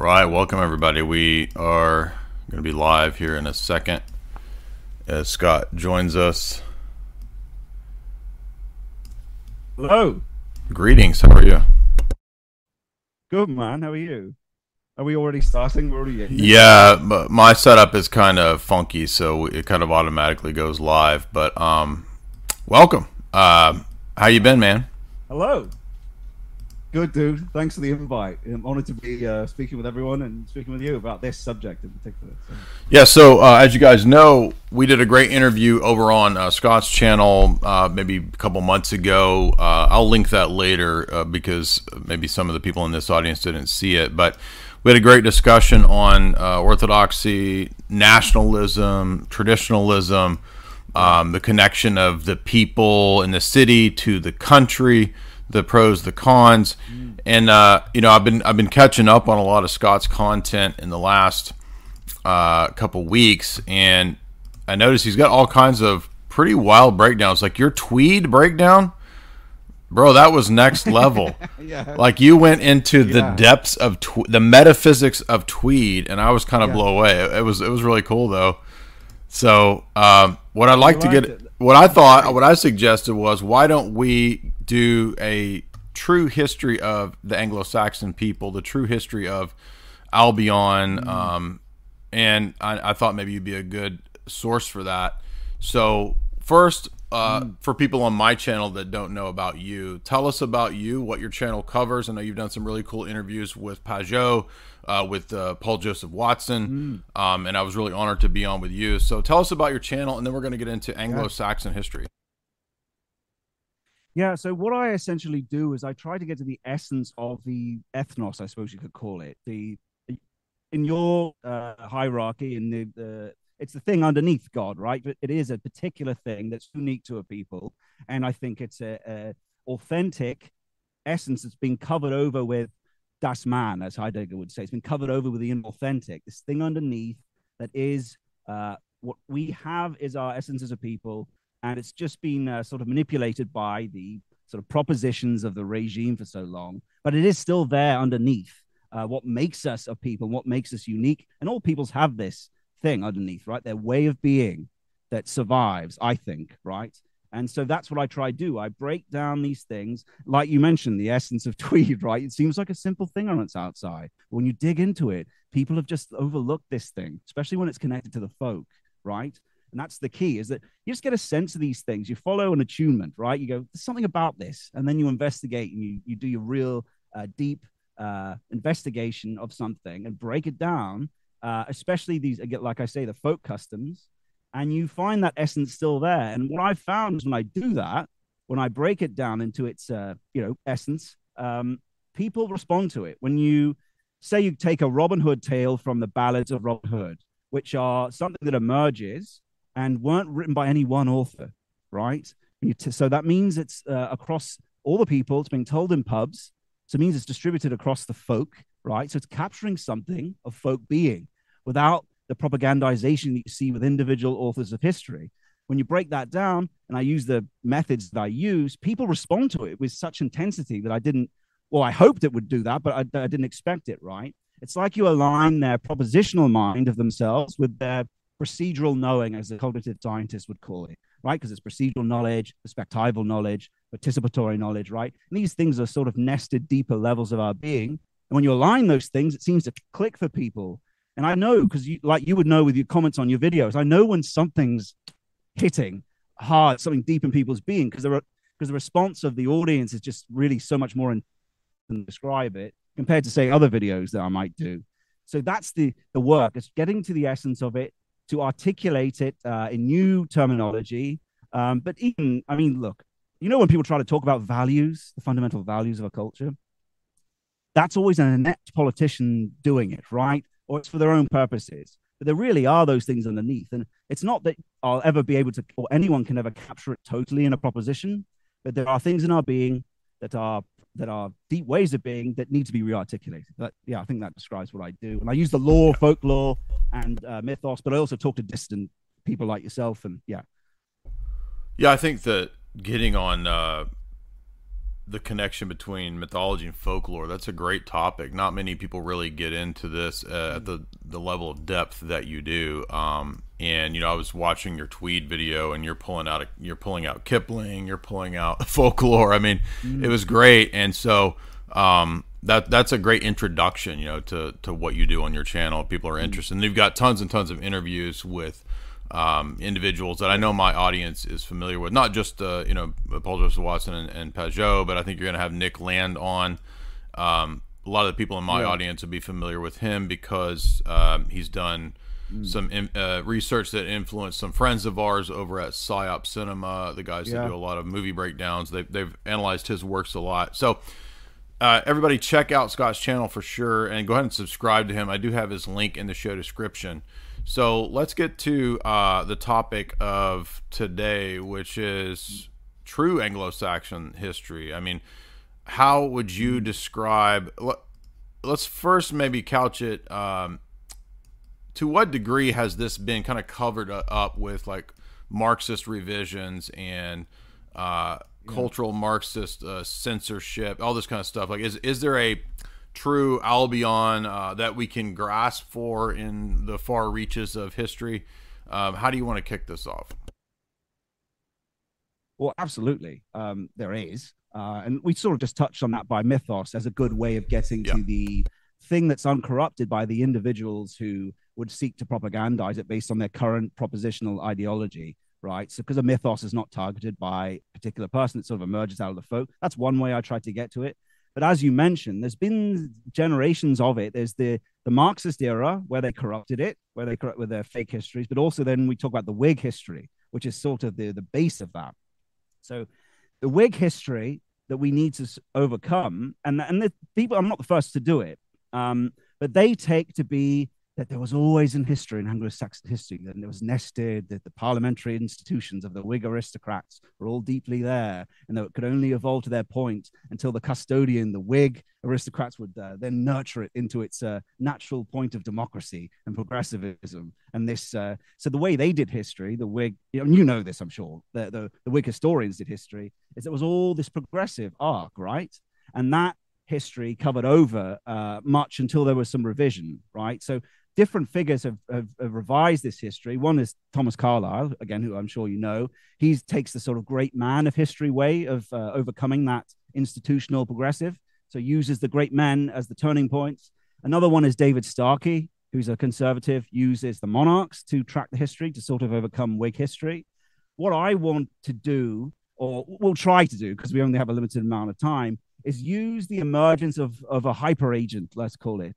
Right, welcome everybody. We are going to be live here in a second as Scott joins us. Hello. Greetings, how are you? Good, man. How are you? Are we already starting? We're already in this? Yeah, but my setup is kind of funky, so it kind of automatically goes live. But welcome. How you been, man? Hello. Good, dude. Thanks for the invite. I'm honored to be speaking with everyone and speaking with you about this subject in particular. Yeah, so as you guys know, we did a great interview over on Scott's channel maybe a couple months ago. I'll link that later because maybe some of the people in this audience didn't see it. But we had a great discussion on orthodoxy, nationalism, traditionalism, the connection of the people in the city to the country, the pros, the cons, and I've been catching up on a lot of Scott's content in the last couple weeks, and I noticed he's got all kinds of pretty wild breakdowns. Like your Tweed breakdown, bro, that was next level. Yeah. Like you went into the depths of the metaphysics of Tweed, and I was kind of blown away. It was really cool though. So what I'd like to get, what I suggested was, why don't we do a true history of the Anglo-Saxon people, the true history of Albion, and I thought maybe you'd be a good source for that. So first, for people on my channel that don't know about you, tell us about you, what your channel covers. I know you've done some really cool interviews with Pajot, with Paul Joseph Watson, and I was really honored to be on with you. So tell us about your channel, and then we're going to get into Anglo-Saxon history. Yeah, so what I essentially do is I try to get to the essence of the ethnos, I suppose you could call it. In your hierarchy, in it's the thing underneath God, right? But it is a particular thing that's unique to a people, and I think it's a authentic essence that's been covered over with das Man, as Heidegger would say. It's been covered over with the inauthentic, this thing underneath that is what we have is our essence as a people. And it's just been sort of manipulated by the sort of propositions of the regime for so long. But it is still there underneath what makes us a people, what makes us unique. And all peoples have this thing underneath, right? Their way of being that survives, I think, right? And so that's what I try to do. I break down these things, like you mentioned, the essence of Tweed, right? It seems like a simple thing on its outside. When you dig into it, people have just overlooked this thing, especially when it's connected to the folk, right? And that's the key, is that you just get a sense of these things. You follow an attunement, right? You go, there's something about this. And then you investigate and you do your real deep investigation of something and break it down, especially these, like I say, the folk customs. And you find that essence still there. And what I've found is when I do that, when I break it down into its, essence, people respond to it. When you say you take a Robin Hood tale from the ballads of Robin Hood, which are something that emerges and weren't written by any one author, right? So that means it's across all the people. It's being told in pubs. So it means it's distributed across the folk, right? So it's capturing something of folk being without the propagandization that you see with individual authors of history. When you break that down, and I use the methods that I use, people respond to it with such intensity that I hoped it would do that, but I didn't expect it, right? It's like you align their propositional mind of themselves with their procedural knowing, as the cognitive scientists would call it, right? Because it's procedural knowledge, perspectival knowledge, participatory knowledge, right? And these things are sort of nested deeper levels of our being. And when you align those things, it seems to click for people. And I know, because you would know with your comments on your videos, I know when something's hitting hard, something deep in people's being, because the response of the audience is just really so much more than describe it compared to, say, other videos that I might do. So that's the work. It's getting to the essence of it, to articulate it in new terminology. But even, I mean, look, when people try to talk about values, the fundamental values of a culture, that's always an inept politician doing it, right? Or it's for their own purposes. But there really are those things underneath. And it's not that I'll ever be able to, or anyone can ever capture it totally in a proposition, but there are things in our being that are deep ways of being that need to be re-articulated. But yeah, I think that describes what I do. And I use the lore, folklore, and mythos, but I also talk to distant people like yourself. And yeah, I think that getting on the connection between mythology and folklore. That's a great topic. Not many people really get into this at the level of depth that you do. And I was watching your Tweed video, and you're pulling out Kipling, you're pulling out folklore. I mean, it was great. And so that's a great introduction, to what you do on your channel. People are interested. And you've got tons and tons of interviews with individuals that I know my audience is familiar with, not just Paul Joseph Watson and Pageau, but I think you're going to have Nick Land on. A lot of the people in my audience would be familiar with him because he's done some research that influenced some friends of ours over at PsyOp Cinema, the guys that do a lot of movie breakdowns. They've analyzed his works a lot. So everybody check out Scott's channel for sure, and go ahead and subscribe to him. I do have his link in the show description. So let's get to the topic of today, which is true Anglo-Saxon history. I mean, how would you describe? Let's first maybe couch it. To what degree has this been kind of covered up with like Marxist revisions and cultural Marxist censorship, all this kind of stuff? Like, is there a true Albion that we can grasp for in the far reaches of history? How do you want to kick this off? Well, absolutely. There is. And we sort of just touched on that by mythos as a good way of getting to the thing that's uncorrupted by the individuals who would seek to propagandize it based on their current propositional ideology, right? So because a mythos is not targeted by a particular person, it sort of emerges out of the folk. That's one way I try to get to it. But as you mentioned, there's been generations of it. There's the Marxist era where they corrupted it, where they corrupt with their fake histories, but also then we talk about the Whig history, which is sort of the base of that. So the Whig history that we need to overcome, and the people, I'm not the first to do it, but they take to be that there was always in history, in Anglo-Saxon history, that it was nested, that the parliamentary institutions of the Whig aristocrats were all deeply there, and that it could only evolve to their point until the custodian, the Whig aristocrats, would then nurture it into its natural point of democracy and progressivism. And this, so the way they did history, the Whig, you know this, I'm sure, the Whig historians did history, is it was all this progressive arc, right? And that history covered over much until there was some revision, right? So different figures have revised this history. One is Thomas Carlyle, again, who I'm sure you know. He takes the sort of great man of history way of overcoming that institutional progressive. So uses the great men as the turning points. Another one is David Starkey, who's a conservative, uses the monarchs to track the history to sort of overcome Whig history. What I want to do, or we'll try to do, because we only have a limited amount of time, is use the emergence of a hyper agent, let's call it,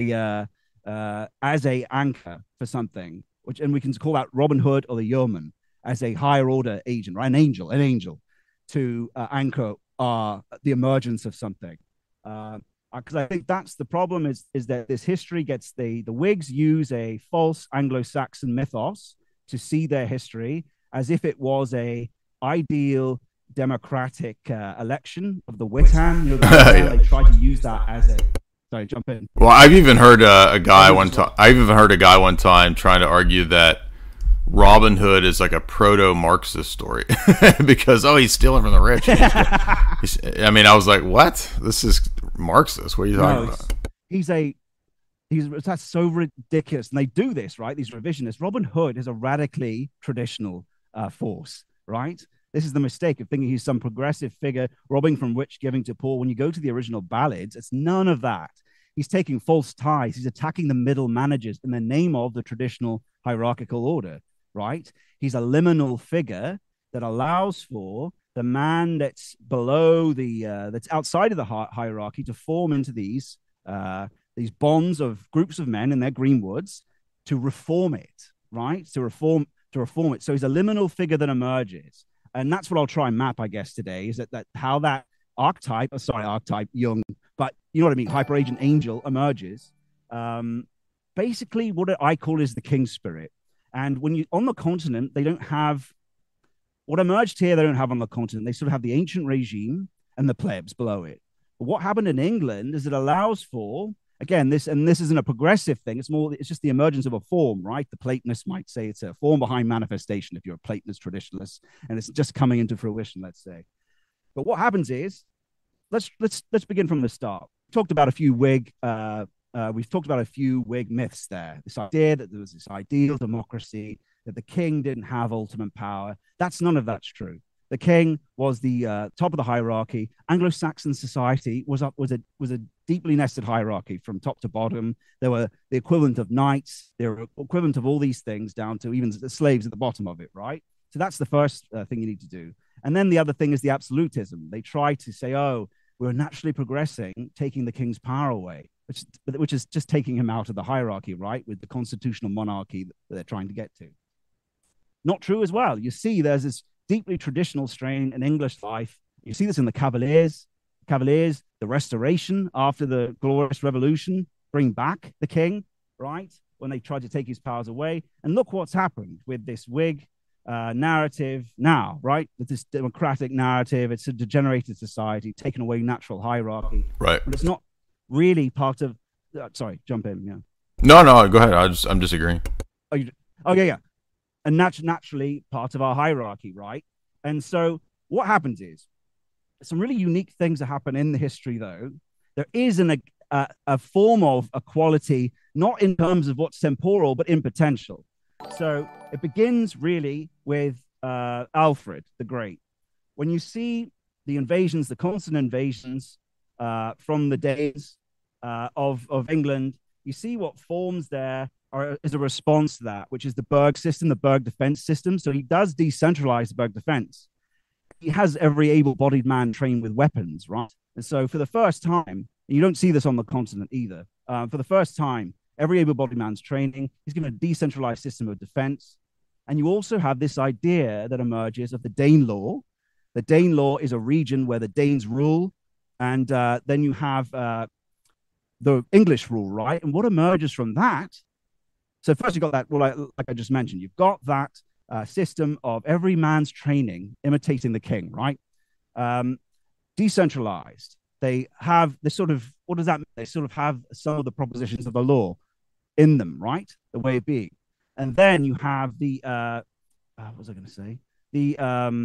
as a anchor for something, and we can call that Robin Hood or the yeoman as a higher order agent, right? An angel to anchor the emergence of something. Because I think that's the problem is that this history gets the Whigs use a false Anglo-Saxon mythos to see their history as if it was a ideal democratic election of the Witan. They try to use that as a. Sorry, jump in. Well, I've even heard a guy one time. I've even heard a guy one time trying to argue that Robin Hood is like a proto-Marxist story because he's stealing from the rich. I mean, I was like, what? This is Marxist. What are you talking about? That's so ridiculous. And they do this, right? These revisionists. Robin Hood is a radically traditional force, right? This is the mistake of thinking he's some progressive figure, robbing from rich, giving to poor. When you go to the original ballads, it's none of that. He's taking false ties. He's attacking the middle managers in the name of the traditional hierarchical order, right? He's a liminal figure that allows for the man that's below that's outside of the hierarchy to form into these bonds of groups of men in their greenwoods to reform it, right? To reform it. So he's a liminal figure that emerges. And that's what I'll try and map, I guess, today, is that how that archetype, Jung, but you know what I mean, hyper agent angel emerges. Basically, what I call is the king spirit. And when you on the continent, they don't have what emerged here, they don't have on the continent. They sort of have the ancient regime and the plebs below it. But what happened in England is it allows for, again, this isn't a progressive thing. It's just the emergence of a form, right? The Platonists might say it's a form behind manifestation if you're a Platonist traditionalist, and it's just coming into fruition, let's say. But what happens is let's begin from the start. Talked about a few we've talked about a few Whig myths there. This idea that there was this ideal democracy, that the king didn't have ultimate power. None of that's true. The king was the top of the hierarchy. Anglo-Saxon society was a deeply nested hierarchy from top to bottom. There were the equivalent of knights. There were equivalent of all these things down to even the slaves at the bottom of it, right? So that's the first thing you need to do. And then the other thing is the absolutism. They try to say, oh, we're naturally progressing, taking the king's power away, which is just taking him out of the hierarchy, right? With the constitutional monarchy that they're trying to get to. Not true as well. You see, there's this deeply traditional strain in English life. You see this in the Cavaliers, the Restoration after the Glorious Revolution, bring back the king, right? When they tried to take his powers away. And look what's happened with this Whig narrative now, right? With this democratic narrative, it's a degenerated society, taking away natural hierarchy. Right. But it's not really part of, sorry, jump in, yeah. No, go ahead. I'm disagreeing. Yeah. And naturally part of our hierarchy, right? And so what happens is some really unique things that happen in the history, though. There is a form of equality, not in terms of what's temporal, but in potential. So it begins really with Alfred the Great. When you see the invasions, the constant invasions from the days of England, you see what forms there is a response to that, which is the Berg system, the Berg defense system. So he does decentralize the Berg defense. He has every able-bodied man trained with weapons, right? And so for the first time, you don't see this on the continent either. For the first time, every able-bodied man's training. He's given a decentralized system of defense. And you also have this idea that emerges of the Danelaw. The Danelaw is a region where the Danes rule. And then you have the English rule, right? And what emerges from that? So first you got that, well, like I just mentioned, you've got that system of every man's training imitating the king, right? Decentralized. They have this sort of, what does that mean? They sort of have some of the propositions of the law in them, right? The way of being. And then you have the, what was I going to say? The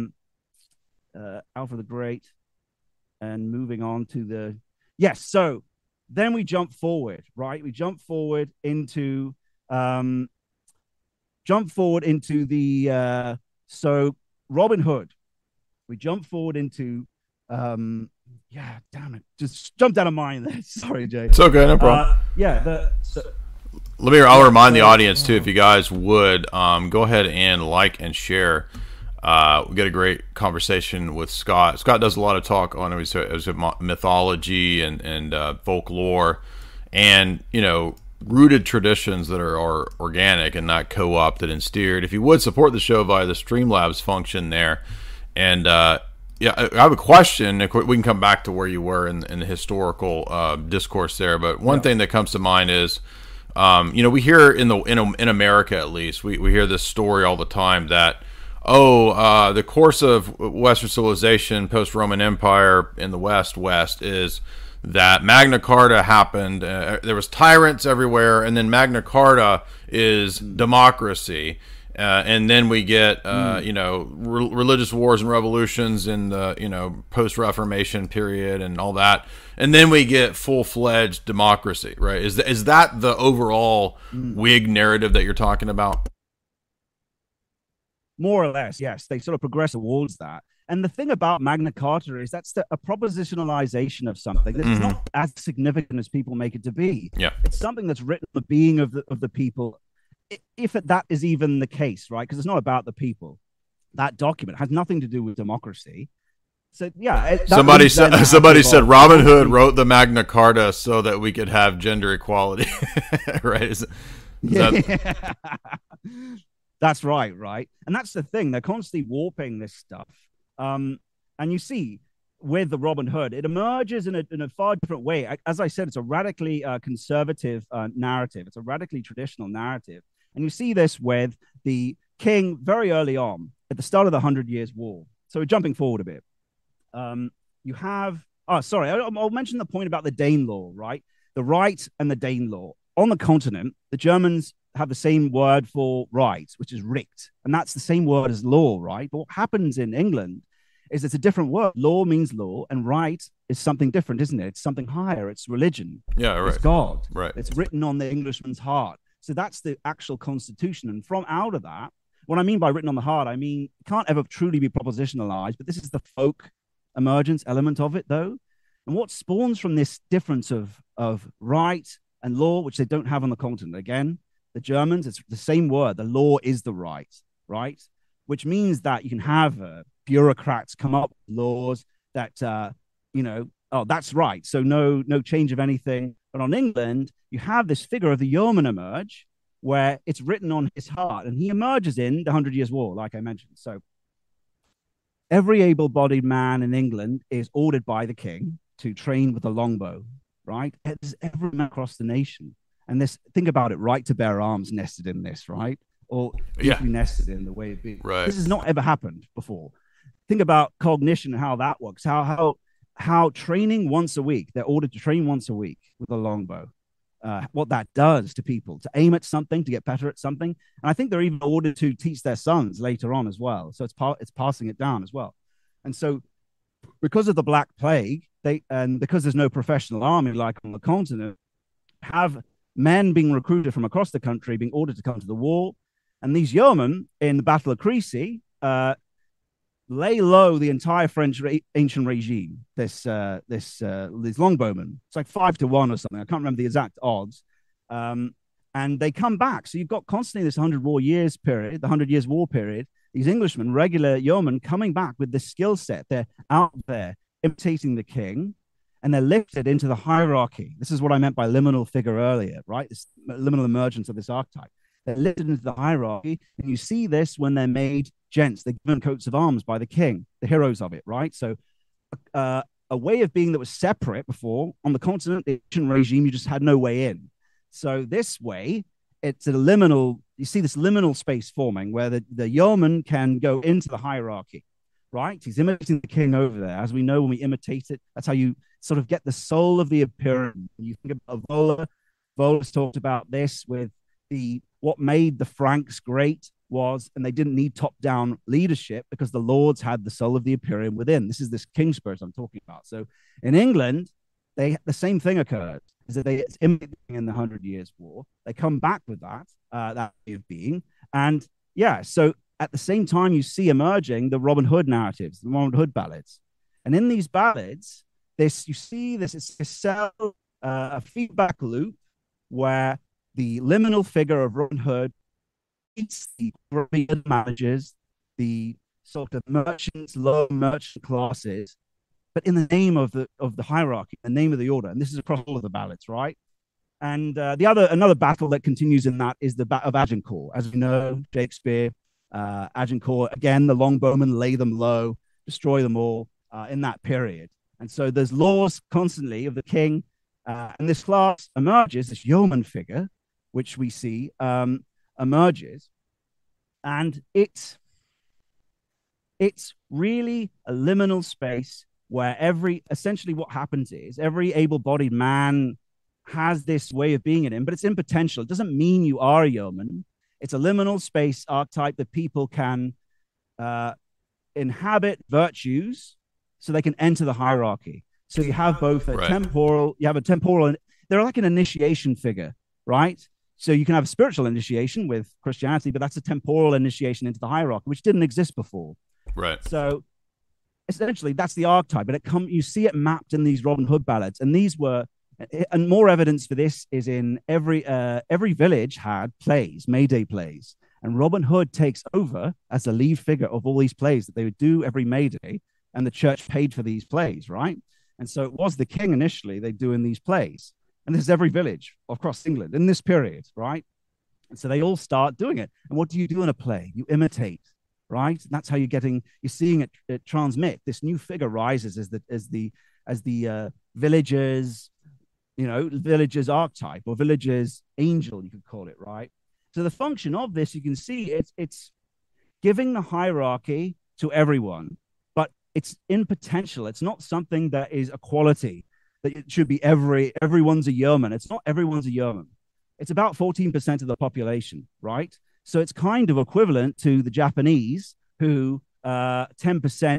Alfred the Great, and moving on to the, yes. So then we jump forward, right? We jump forward into the, so Robin Hood. We jump forward into, yeah, damn it. Just jumped out of mind there. Sorry, Jay. It's okay, no problem. I'll remind the audience, too, if you guys would, go ahead and like and share. We got a great conversation with Scott. Scott does a lot of talk on mythology and folklore and, rooted traditions that are organic and not co-opted and steered. If you would support the show via the Streamlabs function there. And, I have a question. We can come back to where you were in the historical discourse there. But one thing that comes to mind is, we hear in America, at least, we hear this story all the time that, the course of Western civilization, post-Roman Empire in the West is that Magna Carta happened. There was tyrants everywhere, and then Magna Carta is democracy. And then we get, religious wars and revolutions in the, post-Reformation period and all that. And then we get full-fledged democracy, right? Is that the overall Whig narrative that you're talking about? More or less, yes. They sort of progress towards that. And the thing about Magna Carta is that's a propositionalization of something that's not as significant as people make it to be. Yeah. It's something that's written the being of the people, if that is even the case, right? Because it's not about the people. That document has nothing to do with democracy. So yeah, somebody said Robin Hood wrote the Magna Carta so that we could have gender equality, right? That's right. And that's the thing. They're constantly warping this stuff. And you see, with the Robin Hood, it emerges in a far different way. As I said, it's a radically conservative narrative. It's a radically traditional narrative. And you see this with the king very early on, at the start of the 100 Years' War. So we're jumping forward a bit. You have, I'll mention the point about the Danelaw, right? The right and the Danelaw. On the continent, the Germans have the same word for right, which is Richt. And that's the same word as law, right? But what happens in England is it's a different word. Law means law, and right is something different, isn't it? It's something higher. It's religion. Yeah, right. It's God. Right. It's written on the Englishman's heart. So that's the actual constitution. And from out of that, what I mean by written on the heart, I mean, it can't ever truly be propositionalized, but this is the folk emergence element of it, though. And what spawns from this difference of right and law, which they don't have on the continent. Again, the Germans, it's the same word. The law is the right? Which means that you can have bureaucrats come up with laws that, oh, that's right. So no change of anything. But on England, you have this figure of the yeoman emerge where it's written on his heart, and he emerges in the 100 Years' War, like I mentioned. So every able-bodied man in England is ordered by the king to train with a longbow, right? It's every man across the nation. And this, think about it, right to bear arms nested in this, right? Or deeply nested in the way of being. Right. This has not ever happened before. Think about cognition and how that works. How training once a week, they're ordered to train once a week with a longbow. What that does to people, to aim at something, to get better at something. And I think they're even ordered to teach their sons later on as well. So it's passing it down as well. And so because of the Black Plague, because there's no professional army like on the continent, have men being recruited from across the country, being ordered to come to the war. And these yeomen in the Battle of Crécy lay low the entire French ancient regime. These longbowmen, it's like 5-1 or something. I can't remember the exact odds. And they come back. So you've got constantly this 100 Years' War period. These Englishmen, regular yeomen, coming back with this skill set. They're out there imitating the king, and they're lifted into the hierarchy. This is what I meant by liminal figure earlier, right? This liminal emergence of this archetype. They're lifted into the hierarchy, and you see this when they're made gents. They're given coats of arms by the king, the heroes of it, right? So a way of being that was separate before. On the continent, the ancient regime, you just had no way in. So this way, it's a liminal, you see this liminal space forming where the yeoman can go into the hierarchy, right? He's imitating the king over there. As we know, when we imitate it, that's how you sort of get the soul of the appearance. You think about Vola. Vola's talked about this with what made the Franks great was, and they didn't need top-down leadership because the lords had the soul of the Imperium within. This is this king spirit I'm talking about. So in England, the same thing occurred. Is that it's imitating in the 100 Years' War. They come back with that way of being, and so at the same time you see emerging the Robin Hood narratives, the Robin Hood ballads, and in these ballads, it's a feedback loop where the liminal figure of Robin Hood meets the managers, the sort of merchants, low merchant classes, but in the name of the hierarchy, the name of the order. And this is across all of the ballads, right? And another battle that continues in that is the Battle of Agincourt. As we know, Shakespeare, Agincourt, again, the longbowmen lay them low, destroy them all in that period. And so there's laws constantly of the king, and this class emerges, this yeoman figure, which we see emerges, and it's really a liminal space where essentially what happens is every able-bodied man has this way of being in him, but it's impotential. It doesn't mean you are a yeoman. It's a liminal space archetype that people can inhabit virtues so they can enter the hierarchy. So you have both a temporal, and they're like an initiation figure, right? So you can have a spiritual initiation with Christianity, but that's a temporal initiation into the hierarchy, which didn't exist before. Right. So essentially, that's the archetype, but you see it mapped in these Robin Hood ballads, and more evidence for this is in every village had plays, May Day plays, and Robin Hood takes over as the lead figure of all these plays that they would do every May Day, and the church paid for these plays, right? And so it was the king initially they do in these plays, and this is every village across England in this period, right? And so they all start doing it. And what do you do in a play? You imitate. Right, and that's how you're seeing it transmit. This new figure rises as the villagers, villagers archetype or villagers angel, you could call it, right? So the function of this, you can see it's giving the hierarchy to everyone, but it's in potential. It's not something that is a quality that it should be everyone's a yeoman. It's not everyone's a yeoman. It's about 14% of the population, right? So it's kind of equivalent to the Japanese who 10%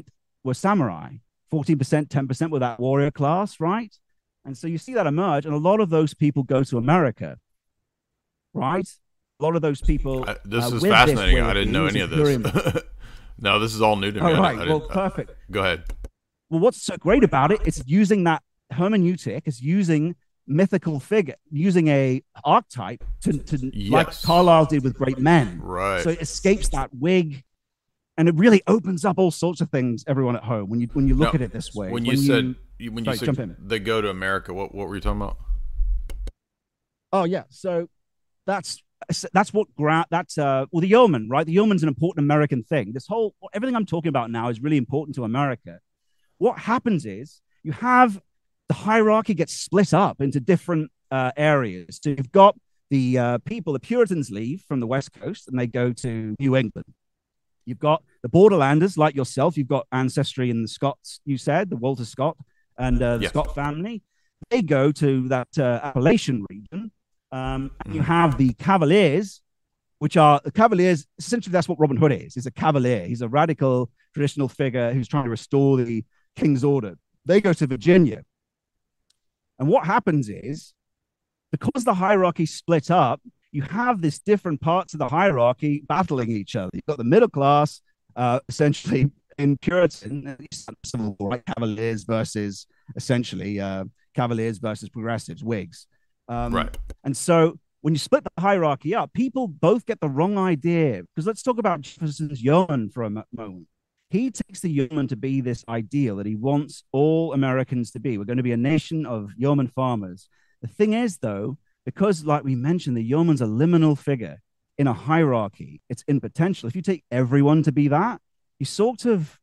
were samurai. 14%, 10% were that warrior class, right? And so you see that emerge, and a lot of those people go to America, right? A lot of those people. This is fascinating. I didn't know any of this. No, this is all new to me. All right. Well, perfect. Go ahead. Well, what's so great about it? It's using that hermeneutic. It's using mythical figure, using a archetype to like Carlyle did with Great Men. Right. So it escapes that wig, and it really opens up all sorts of things. Everyone at home, when you look at it this way. When you said they go to America, what were you talking about? Oh yeah, so that's what the yeoman, right? The yeoman's an important American thing. Everything I'm talking about now is really important to America. What happens is you have the hierarchy gets split up into different areas. So you've got the Puritans leave from the West Coast and they go to New England. You've got the borderlanders like yourself. You've got ancestry in the Scots, you said, the Walter Scott and the Scott family. They go to that Appalachian region. You have the Cavaliers, which are the Cavaliers. Essentially, that's what Robin Hood is. He's a Cavalier. He's a radical traditional figure who's trying to restore the king's order. They go to Virginia. And what happens is, because the hierarchy split up, you have these different parts of the hierarchy battling each other. You've got the middle class, essentially in Puritan, right? Cavaliers versus essentially Cavaliers versus progressives, Whigs. Right. And so when you split the hierarchy up, people both get the wrong idea. Because let's talk about Jefferson's yeoman for a moment. He takes the yeoman to be this ideal that he wants all Americans to be. We're going to be a nation of yeoman farmers. The thing is, though, because like we mentioned, the yeoman's a liminal figure in a hierarchy. It's in potential. If you take everyone to be that, you sort of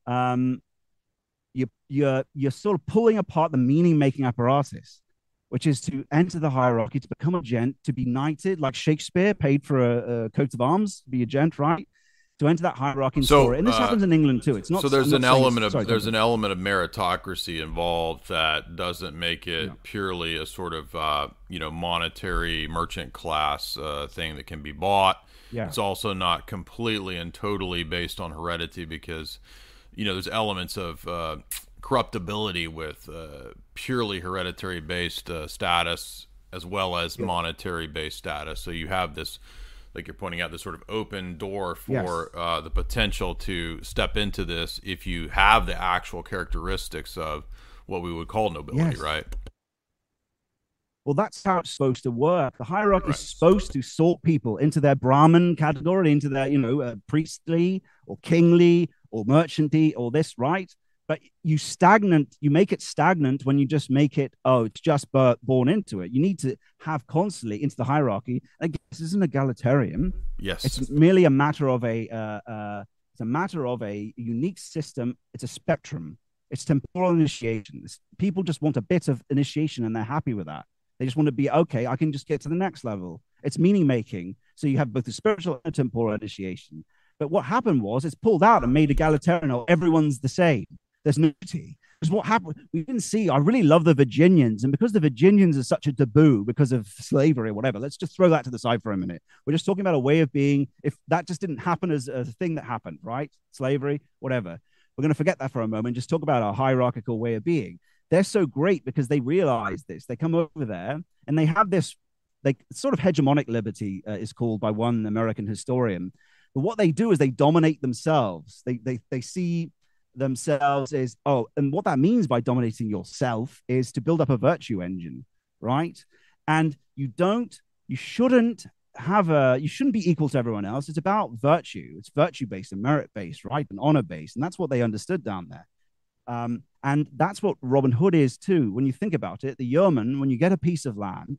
you're sort of pulling apart the meaning-making apparatus, which is to enter the hierarchy, to become a gent, to be knighted, like Shakespeare paid for a coat of arms, to be a gent, right? To enter that hierarchy and story. And this happens in England too. It's not so there's an element of meritocracy involved that doesn't make it purely a sort of monetary merchant class thing that can be bought. Yeah. It's also not completely and totally based on heredity because there's elements of corruptibility with purely hereditary based status as well as monetary based status. So you have this, like you're pointing out, this sort of open door for the potential to step into this if you have the actual characteristics of what we would call nobility, right? Well, that's how it's supposed to work. The hierarchy is supposed to sort people into their Brahmin category, into their, priestly or kingly or merchanty or this, right? But you make it stagnant when you just make it, it's just born into it. You need to have constantly into the hierarchy. Again, this isn't egalitarian. Yes. It's merely a matter of a unique system. It's a spectrum. It's temporal initiation. People just want a bit of initiation and they're happy with that. They just want to be, okay, I can just get to the next level. It's meaning making. So you have both the spiritual and temporal initiation. But what happened was it's pulled out and made egalitarian. Everyone's the same. There's no unity. Because what happened, we didn't see, I really love the Virginians. And because the Virginians are such a taboo because of slavery or whatever, let's just throw that to the side for a minute. We're just talking about a way of being, if that just didn't happen as a thing that happened, right? Slavery, whatever. We're going to forget that for a moment, just talk about our hierarchical way of being. They're so great because they realize this. They come over there and they have this, sort of hegemonic liberty is called by one American historian. But what they do is they dominate themselves. They see themselves as, and what that means by dominating yourself is to build up a virtue engine, right? And you shouldn't be equal to everyone else. It's about virtue. It's virtue-based and merit-based, right? And honor-based. And that's what they understood down there. And that's what Robin Hood is too. When you think about it, the yeoman, when you get a piece of land,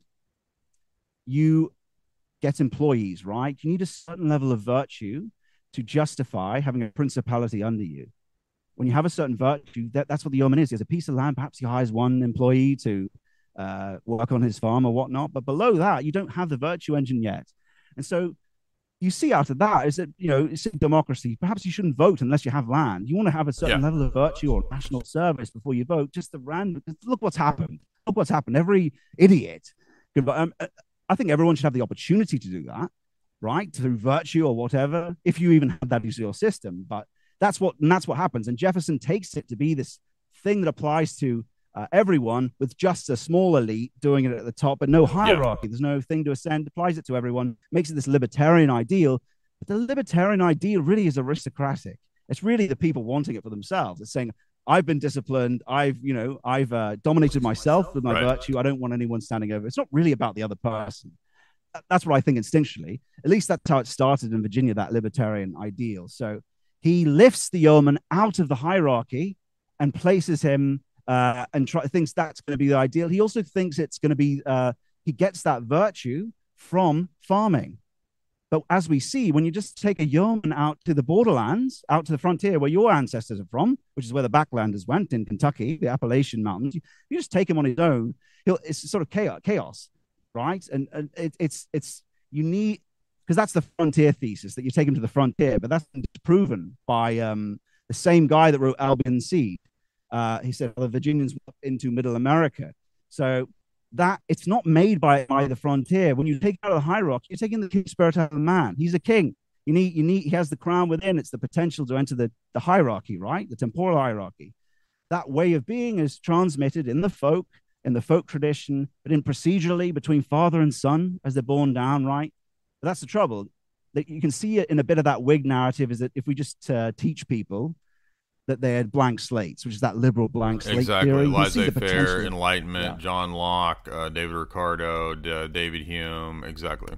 you get employees, right? You need a certain level of virtue to justify having a principality under you. When you have a certain virtue, that's what the yeoman is. There's a piece of land. Perhaps he hires one employee to work on his farm or whatnot. But below that, you don't have the virtue engine yet. And so you see out of that is that, it's a democracy. Perhaps you shouldn't vote unless you have land. You want to have a certain level of virtue or national service before you vote. Just the random. Look what's happened. Look what's happened. Every idiot. I think everyone should have the opportunity to do that, right? Through virtue or whatever, if you even have that as your system. But that's what happens. And Jefferson takes it to be this thing that applies to everyone, with just a small elite doing it at the top, but no hierarchy. There's no thing to ascend. Applies it to everyone, makes it this libertarian ideal. But the libertarian ideal really is aristocratic. It's really the people wanting it for themselves. It's saying, I've been disciplined. I've dominated myself with my virtue. I don't want anyone standing over. It's not really about the other person. That's what I think instinctually. At least that's how it started in Virginia, that libertarian ideal. So he lifts the yeoman out of the hierarchy and places him thinks that's going to be the ideal. He also thinks it's going to be, he gets that virtue from farming. But as we see, when you just take a yeoman out to the borderlands, out to the frontier where your ancestors are from, which is where the Backlanders went in Kentucky, the Appalachian Mountains, you just take him on his own, it's sort of chaos, right? And it's you need, because that's the frontier thesis, that you take him to the frontier, but that's proven by the same guy that wrote Albion Seed. He said the Virginians into Middle America. So that it's not made by the frontier. When you take out of the hierarchy, you're taking the king spirit out of the man. He's a king. He has the crown within. It's the potential to enter the hierarchy, right? The temporal hierarchy. That way of being is transmitted in the folk tradition, but in procedurally between father and son as they're born down, right? But that's the trouble. That you can see it in a bit of that Whig narrative, is that if we just teach people that they had blank slates, which is that liberal blank slate theory. Laissez-faire, Enlightenment, John Locke, David Ricardo, David Hume, exactly.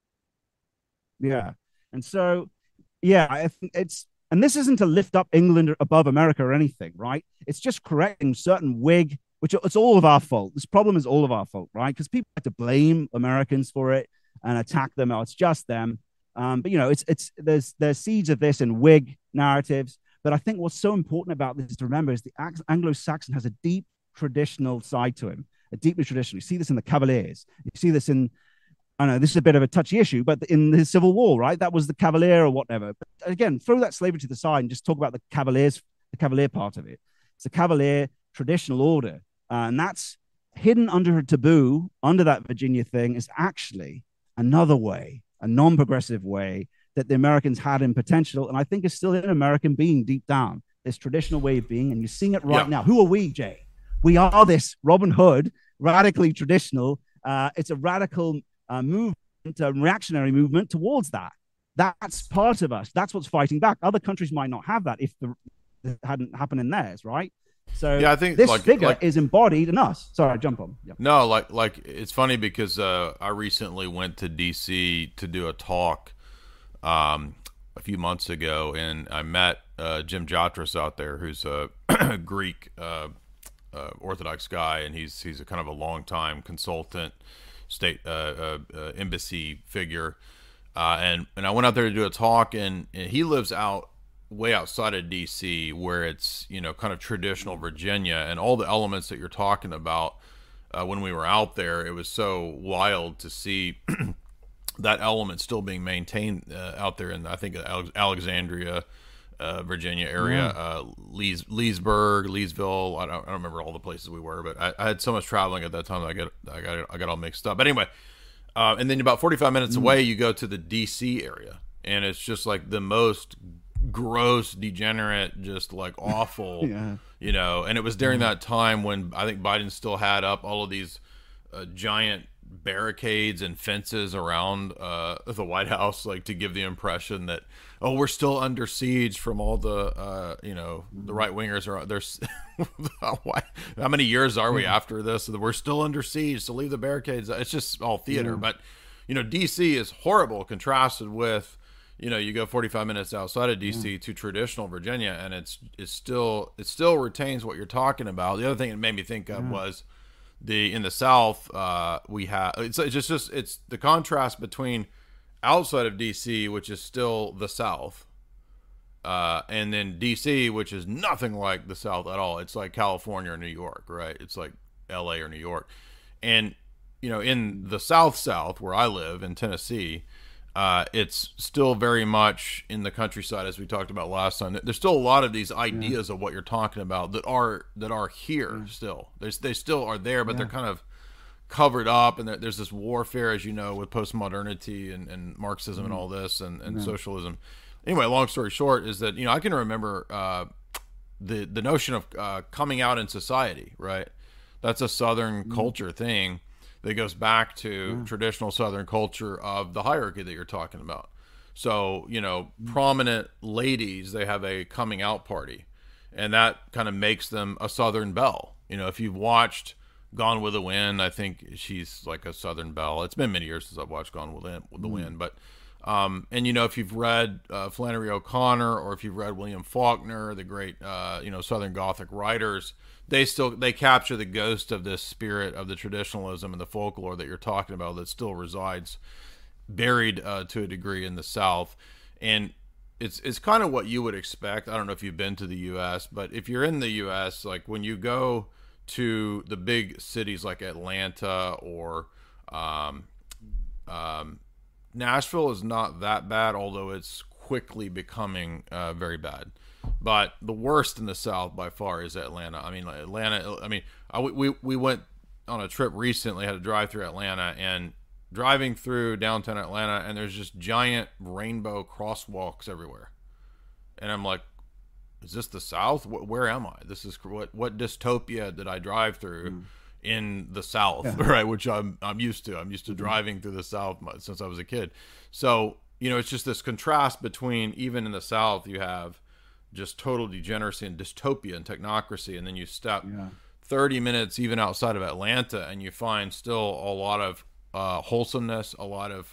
Yeah. And so, I think and this isn't to lift up England above America or anything, right? It's just correcting certain Whig, which it's all of our fault. This problem is all of our fault, right? Because people like to blame Americans for it and attack them. Oh, it's just them. But there's seeds of this in Whig narratives. But I think what's so important about this to remember is the Anglo-Saxon has a deep traditional side to him, deeply traditional. You see this in the Cavaliers. You see this in, I know this is a bit of a touchy issue, but in the Civil War, right? That was the Cavalier or whatever. But again, throw that slavery to the side and just talk about the Cavalier part of it. It's a Cavalier traditional order. And that's hidden under a taboo, under that Virginia thing, is actually another way, a non-progressive way that the Americans had in potential, and I think is still in American being deep down, this traditional way of being, and you're seeing it right now. Who are we, Jay? We are this Robin Hood, radically traditional. It's a radical movement, a reactionary movement towards that. That's part of us. That's what's fighting back. Other countries might not have that if it hadn't happened in theirs, right? So I think this figure is embodied in us. Sorry, I jump on. Yeah. No, like it's funny because I recently went to DC to do a talk a few months ago, and I met Jim Jatras out there, who's a Greek Orthodox guy, and he's a kind of a longtime consultant, state embassy figure, and I went out there to do a talk, and he lives way outside of DC, where it's kind of traditional Virginia, and all the elements that you're talking about. When we were out there, it was so wild to see that element still being maintained out there in, I think, Alexandria, Virginia area, Leesburg, Leesville. I don't remember all the places we were, but I had so much traveling at that time that I got all mixed up. But anyway, and then about 45 minutes away, you go to the DC area, and it's just like the most gross, degenerate, just like awful, and it was during that time when I think Biden still had up all of these giant barricades and fences around the White House, like to give the impression that, oh, we're still under siege from all the the right wingers are there's how many years are we after this? We're still under siege, so leave the barricades. It's just all theater. But DC is horrible contrasted with you go 45 minutes outside of DC to traditional Virginia, and it still retains what you're talking about. The other thing it made me think of was in the South, we have it's the contrast between outside of DC, which is still the South, and then DC, which is nothing like the South at all. It's like California or New York, right? It's like LA or New York. And in the South where I live in Tennessee, it's still very much in the countryside, as we talked about last time. There's still a lot of these ideas of what you're talking about that are here still. They still are there, but they're kind of covered up, and there's this warfare, as with postmodernity and Marxism and all this and socialism. anyway, long story short is that I can remember the notion of coming out in society, right? That's a Southern culture thing that goes back to traditional Southern culture of the hierarchy that you're talking about. So, prominent ladies, they have a coming out party, and that kind of makes them a Southern belle. If you've watched Gone with the Wind, I think she's like a Southern belle. It's been many years since I've watched Gone with the Wind, but and if you've read Flannery O'Connor, or if you've read William Faulkner, the great Southern Gothic writers, they capture the ghost of this spirit of the traditionalism and the folklore that you're talking about that still resides buried to a degree in the South. And it's kind of what you would expect. I don't know if you've been to the U.S., but if you're in the U.S., like when you go to the big cities like Atlanta or Nashville is not that bad, although it's quickly becoming very bad. But the worst in the South by far is Atlanta. I mean, Atlanta. I mean, we went on a trip recently, had to drive through Atlanta, and driving through downtown Atlanta, and there's just giant rainbow crosswalks everywhere, and I'm like, is this the South? Where am I? This is what dystopia did I drive through in the South, right? Which I'm used to. I'm used to driving through the South since I was a kid. So, it's just this contrast between, even in the South, you have just total degeneracy and dystopia and technocracy. And then you step 30 minutes even outside of Atlanta, and you find still a lot of wholesomeness, a lot of,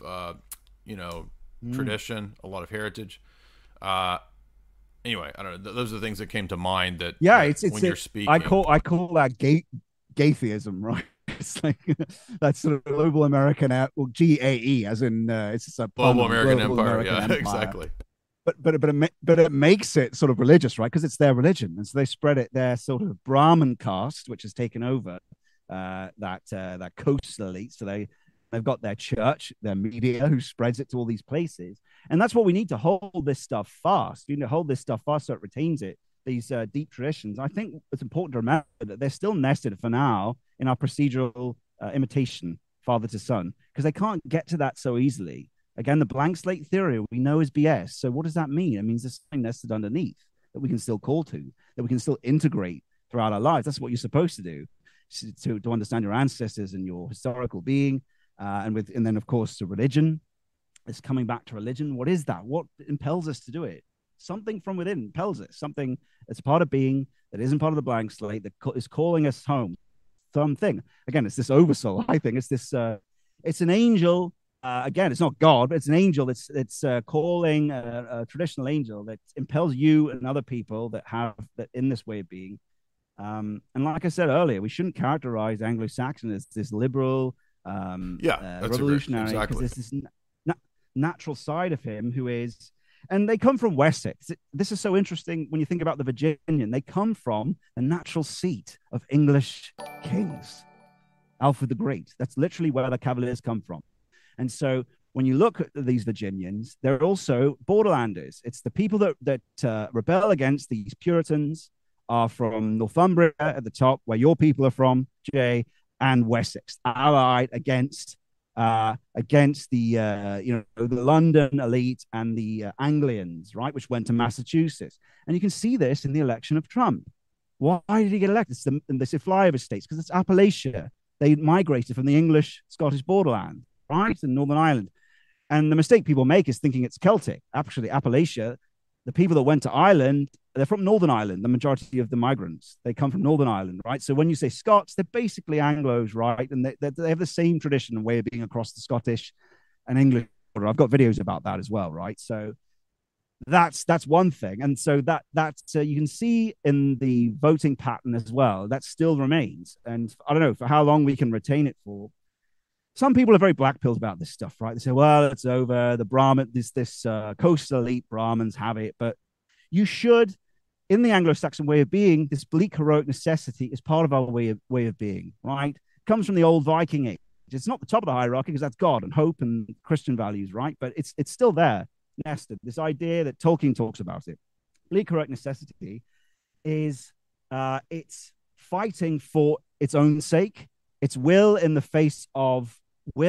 tradition, a lot of heritage. Anyway, I don't know. Those are the things that came to mind that it's when you're speaking. I call that gaytheism, right? It's like that's sort of global American, GAE, as in it's just a global American Empire. Empire. Exactly. But it makes it sort of religious, right? Because it's their religion, and so they spread it. Their sort of Brahmin caste, which has taken over that coastal elite. So they've got their church, their media, who spreads it to all these places, and that's what we need to hold this stuff fast. Hold this stuff fast so it retains it. These deep traditions. I think it's important to remember that they're still nested for now in our procedural imitation, father to son, because they can't get to that so easily. Again, the blank slate theory we know is BS. So what does that mean? It means there's something nested underneath that we can still call to, that we can still integrate throughout our lives. That's what you're supposed to do, to understand your ancestors and your historical being, and then of course the religion. It's coming back to religion. What is that? What impels us to do it? Something from within impels us. Something that's part of being that isn't part of the blank slate that is calling us home. Something. Again, it's this oversoul. I think it's this. It's an angel. Again, it's not God, but it's an angel. It's calling a traditional angel that impels you and other people that have that in this way of being. And like I said earlier, we shouldn't characterize Anglo-Saxon as this liberal, revolutionary, because there's this natural side of him who is. And they come from Wessex. This is so interesting when you think about the Virginian. They come from the natural seat of English kings, Alfred the Great. That's literally where the Cavaliers come from. And so when you look at these Virginians, they're also borderlanders. It's the people that rebel against these Puritans are from Northumbria at the top, where your people are from, Jay, and Wessex, allied against the London elite and the Anglians, right, which went to Massachusetts. And you can see this in the election of Trump. Why did he get elected? It's the flyover states, because it's Appalachia. They migrated from the English-Scottish borderland, right, in Northern Ireland. And the mistake people make is thinking it's Celtic. Actually, Appalachia, the people that went to Ireland, they're from Northern Ireland. The majority of the migrants, they come from Northern Ireland, right? So when you say Scots, they're basically Anglos, right? And they have the same tradition and way of being across the Scottish and English border. I've got videos about that as well, right? So that's one thing. And so that you can see in the voting pattern as well, that still remains. And I don't know for how long we can retain it for. Some people are very black pilled about this stuff, right? They say, well, it's over. The Brahmin, this coastal elite Brahmins have it. But you should, in the Anglo-Saxon way of being, this bleak heroic necessity is part of our way of being, right? It comes from the old Viking age. It's not the top of the hierarchy because that's God and hope and Christian values, right? But it's still there, nested. This idea that Tolkien talks about it. Bleak heroic necessity is it's fighting for its own sake. It's will in the face of will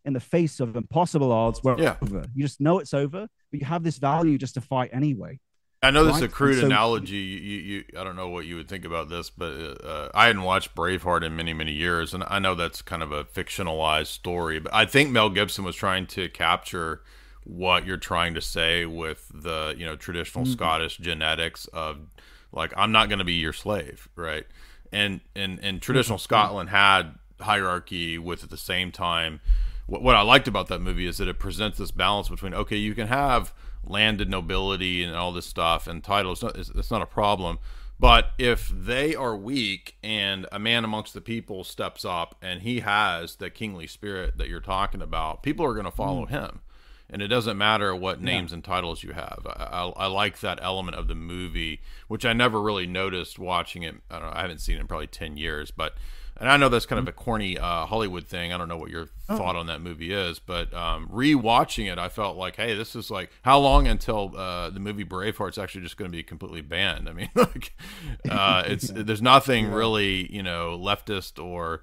in the face of impossible odds, we're Yeah. over. You just know it's over, but you have this value just to fight anyway. I know this is Right? a crude So, analogy. I don't know what you would think about this, but I hadn't watched Braveheart in many, many years, and I know that's kind of a fictionalized story. But I think Mel Gibson was trying to capture what you're trying to say with the traditional Scottish genetics of like I'm not going to be your slave, right? And traditional Scotland had hierarchy with at the same time. What I liked about that movie is that it presents this balance between okay, you can have landed nobility and all this stuff and titles. It's not a problem. But if they are weak and a man amongst the people steps up and he has the kingly spirit that you're talking about, people are going to follow him. And it doesn't matter what names and titles you have. I like that element of the movie, which I never really noticed watching it. I don't know, I haven't seen it in probably 10 years, and I know that's kind of a corny Hollywood thing. I don't know what your thought on that movie is, but rewatching it, I felt like, hey, this is like, how long until the movie Braveheart's actually just going to be completely banned? I mean, like, there's nothing really, leftist or,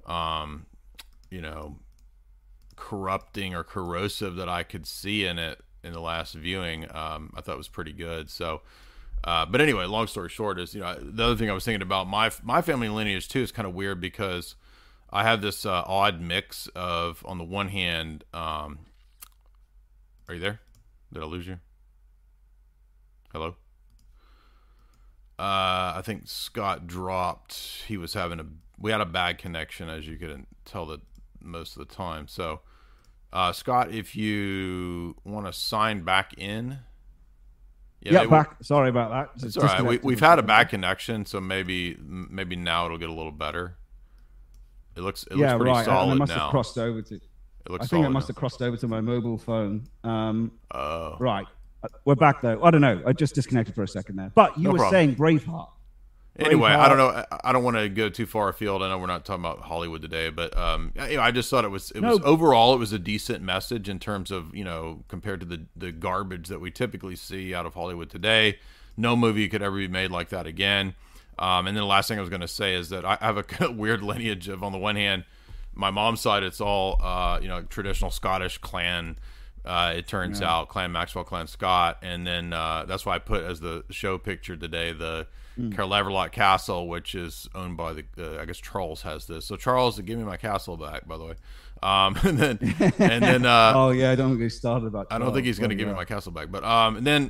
corrupting or corrosive that I could see in it in the last viewing. I thought it was pretty good. So. But anyway, long story short is, the other thing I was thinking about my family lineage too is kind of weird because I have this odd mix of, on the one hand, are you there? Did I lose you? Hello? I think Scott dropped. He was we had a bad connection, as you could tell that most of the time. So, Scott, if you want to sign back in. Yeah, back. Sorry about that. It's all right. We've had a bad connection, so maybe now it'll get a little better. It looks pretty solid I must now. have crossed over to. I think I must have crossed over to my mobile phone. Right. We're back though. I don't know. I just disconnected for a second there. But you were saying Braveheart. Anyway, I don't know. I don't want to go too far afield. I know we're not talking about Hollywood today, but I just thought it was overall it was a decent message in terms of compared to the garbage that we typically see out of Hollywood today. No movie could ever be made like that again. And then the last thing I was going to say is that I have a weird lineage of, on the one hand, my mom's side, it's all traditional Scottish clan. It turns out Clan Maxwell, Clan Scott, and then that's why I put as the show picture today the Caerlaverloch Castle, which is owned by I guess Charles has this. So Charles, give me my castle back, by the way. And then oh yeah, don't get started about. I don't think he's going to give me my castle back, but and then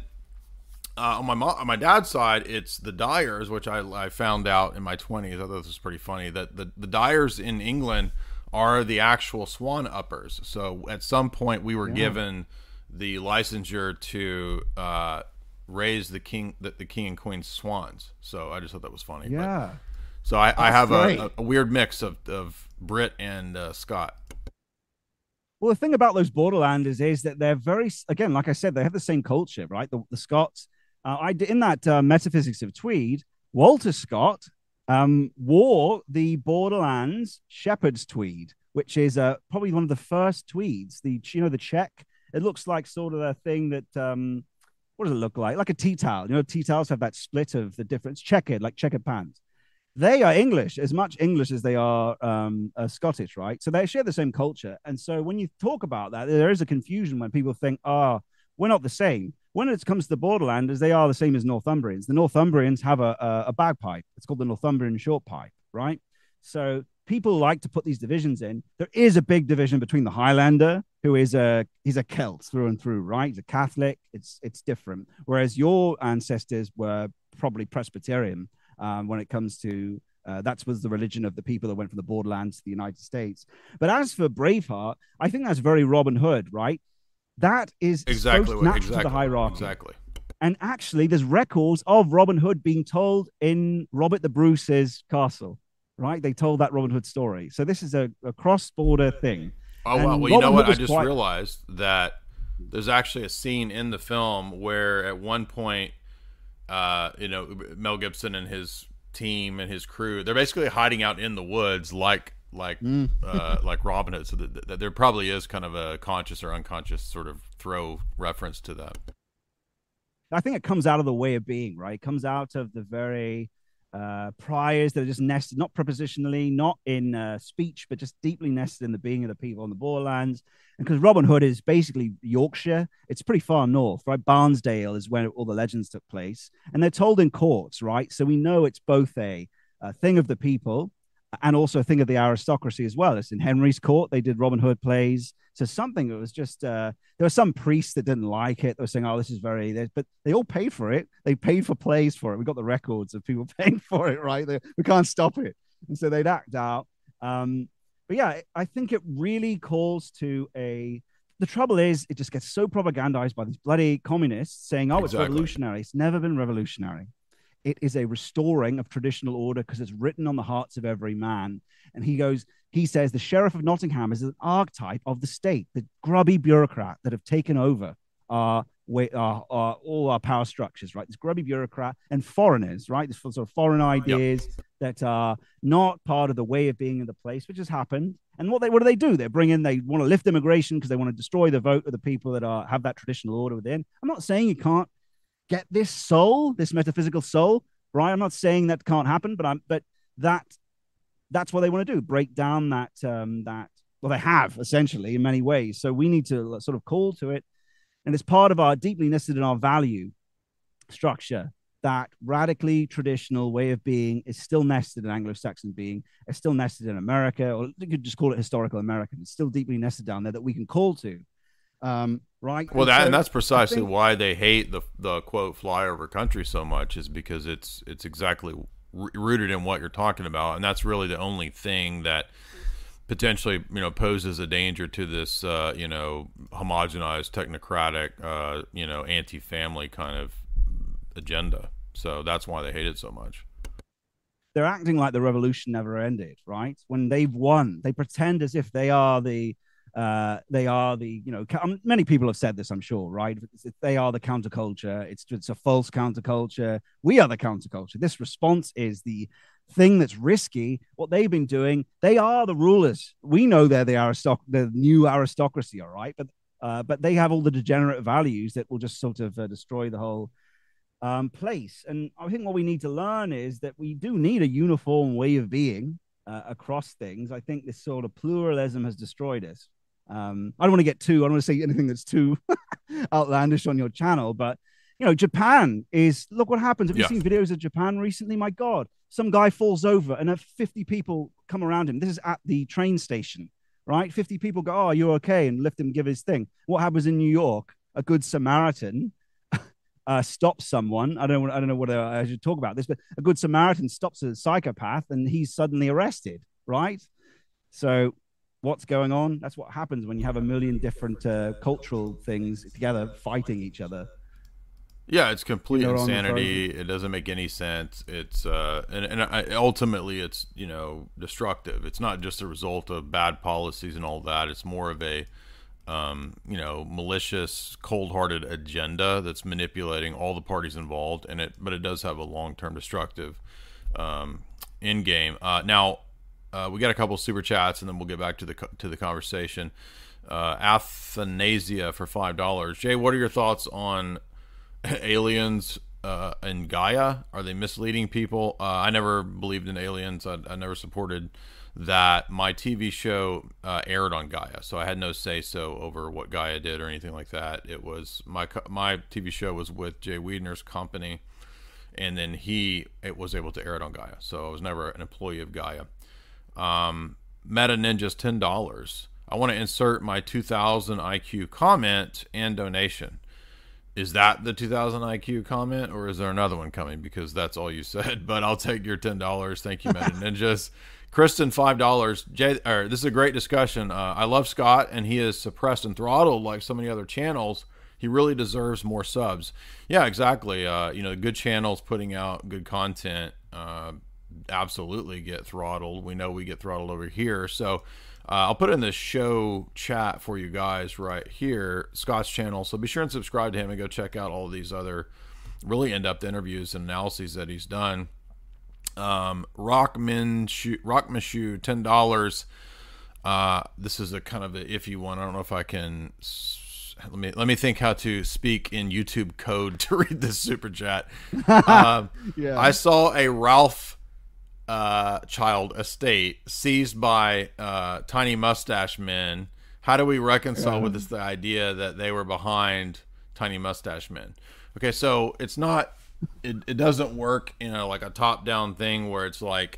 on my dad's side, it's the Dyers, which I found out in my 20s. I thought this was pretty funny that the Dyers in England are the actual swan uppers. So at some point we were given the licensure to raise the king and queen's swans. So I just thought that was funny. Yeah. So I have a weird mix of Brit and Scott. Well, the thing about those Borderlanders is that they're very, again, like I said, they have the same culture, right? The Scots. In that Metaphysics of Tweed, Walter Scott wore the Borderlands shepherd's tweed, which is probably one of the first tweeds. The check. It looks like sort of a thing that what does it look like? Like a tea towel. Tea towels have that split of the difference, checkered pants. They are English, as much English as they are Scottish, right? So they share the same culture. And so when you talk about that, there is a confusion when people think, we're not the same. When it comes to the Borderlanders, they are the same as Northumbrians. The Northumbrians have a bagpipe. It's called the Northumbrian short pipe, right? So people like to put these divisions in. There is a big division between the Highlander, who is he's a Celt through and through, right? He's a Catholic. It's different. Whereas your ancestors were probably Presbyterian when it comes to that was the religion of the people that went from the Borderlands to the United States. But as for Braveheart, I think that's very Robin Hood, right? That is exactly to the hierarchy. Exactly. And actually, there's records of Robin Hood being told in Robert the Bruce's castle, right? They told that Robin Hood story. So this is a cross-border thing. Oh, wow. Well, you know what? I just realized that there's actually a scene in the film where at one point, Mel Gibson and his team and his crew, they're basically hiding out in the woods like Robin Hood. So that there probably is kind of a conscious or unconscious sort of throw reference to that. I think it comes out of the way of being, right? It comes out of the very priors that are just nested, not prepositionally, not in speech, but just deeply nested in the being of the people on the borderlands. And because Robin Hood is basically Yorkshire, it's pretty far north, right? Barnsdale is where all the legends took place, and they're told in courts, right? So we know it's both a thing of the people and also a thing of the aristocracy as well. It's in Henry's court. They did Robin Hood plays. So something that was just, there were some priests that didn't like it. They were saying, oh, this is very, but they all paid for it. They paid for plays for it. We got the records of people paying for it, right? We can't stop it. And so they'd act out. But yeah, I think it really calls to the trouble is it just gets so propagandized by these bloody communists saying, oh, it's revolutionary. It's never been revolutionary. It is a restoring of traditional order because it's written on the hearts of every man. And he says the Sheriff of Nottingham is an archetype of the state, the grubby bureaucrat that have taken over all our power structures, right? This grubby bureaucrat and foreigners, right? This sort of foreign ideas that are not part of the way of being in the place, which has happened. And what do they do? They want to lift immigration because they want to destroy the vote of the people that have that traditional order within. I'm not saying you can't get this soul, this metaphysical soul, right? I'm not saying that can't happen, but that's what they want to do, break down that well, they have essentially in many ways. So we need to sort of call to it. And it's part of our deeply nested in our value structure. That radically traditional way of being is still nested in Anglo-Saxon being, it's still nested in America, or you could just call it historical American. It's still deeply nested down there that we can call to. Right. Well, and that's precisely why they hate the quote flyover country so much, is because it's exactly rooted in what you're talking about, and that's really the only thing that potentially poses a danger to this homogenized technocratic anti-family kind of agenda. So that's why they hate it so much. They're acting like the revolution never ended, right? When they've won, they pretend as if they are the many people have said this, I'm sure, right? They are the counterculture. It's a false counterculture. We are the counterculture. This response is the thing that's risky. What they've been doing, they are the rulers. We know they're the new aristocracy, all right? But they have all the degenerate values that will just sort of destroy the whole place. And I think what we need to learn is that we do need a uniform way of being across things. I think this sort of pluralism has destroyed us. I don't want to say anything that's too outlandish on your channel, but Japan look what happens. Have you seen videos of Japan recently? My God, some guy falls over and 50 people come around him. This is at the train station, right? 50 people go, oh, you're okay, and lift him, give his thing. What happens in New York? A good Samaritan stops someone. I don't know whether I should talk about this, but a good Samaritan stops a psychopath and he's suddenly arrested, right? So what's going on? That's what happens when you have a million different cultural things together fighting each other. Yeah, it's complete insanity. It doesn't make any sense. It's ultimately it's destructive. It's not just a result of bad policies and all that. It's more of a malicious, cold-hearted agenda that's manipulating all the parties involved, but it does have a long-term destructive end game. Now, we got a couple super chats, and then we'll get back to the conversation. Athanasia for $5. Jay, what are your thoughts on aliens and Gaia? Are they misleading people? I never believed in aliens. I never supported that. My TV show aired on Gaia, so I had no say-so over what Gaia did or anything like that. It was my TV show was with Jay Wiedner's company, and then it was able to air it on Gaia, so I was never an employee of Gaia. Meta Ninja's $10. I want to insert my 2000 IQ comment and donation. Is that the 2000 IQ comment, or is there another one coming? Because that's all you said, but I'll take your $10. Thank you, Meta Ninjas. Kristen, $5. Jay, this is a great discussion. I love Scott, and he is suppressed and throttled like so many other channels. He really deserves more subs. Yeah, exactly. Good channels putting out good content absolutely get throttled. We know we get throttled over here. So I'll put in the show chat for you guys right here, Scott's channel. So be sure and subscribe to him and go check out all of these other really in-depth interviews and analyses that he's done. Rockmashu, $10. This is a kind of an iffy one. I don't know if I can let me think how to speak in YouTube code to read this super chat. Yeah. I saw a Ralph child estate seized by tiny mustache men. How do we reconcile with this the idea that they were behind tiny mustache men? Okay, so it's not. It doesn't work in like a top down thing where it's like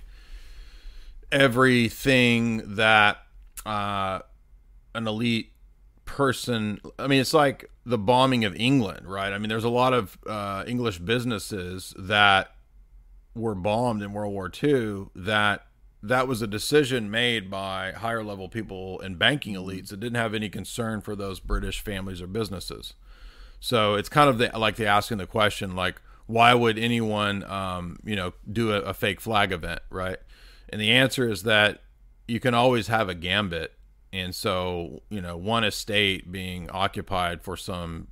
everything that an elite person. I mean, it's like the bombing of England, right? I mean, there's a lot of English businesses that were bombed in World War II that was a decision made by higher level people and banking elites that didn't have any concern for those British families or businesses. So it's kind of like they asking the question, like, why would anyone, do a fake flag event, right? And the answer is that you can always have a gambit. And so, one estate being occupied for some,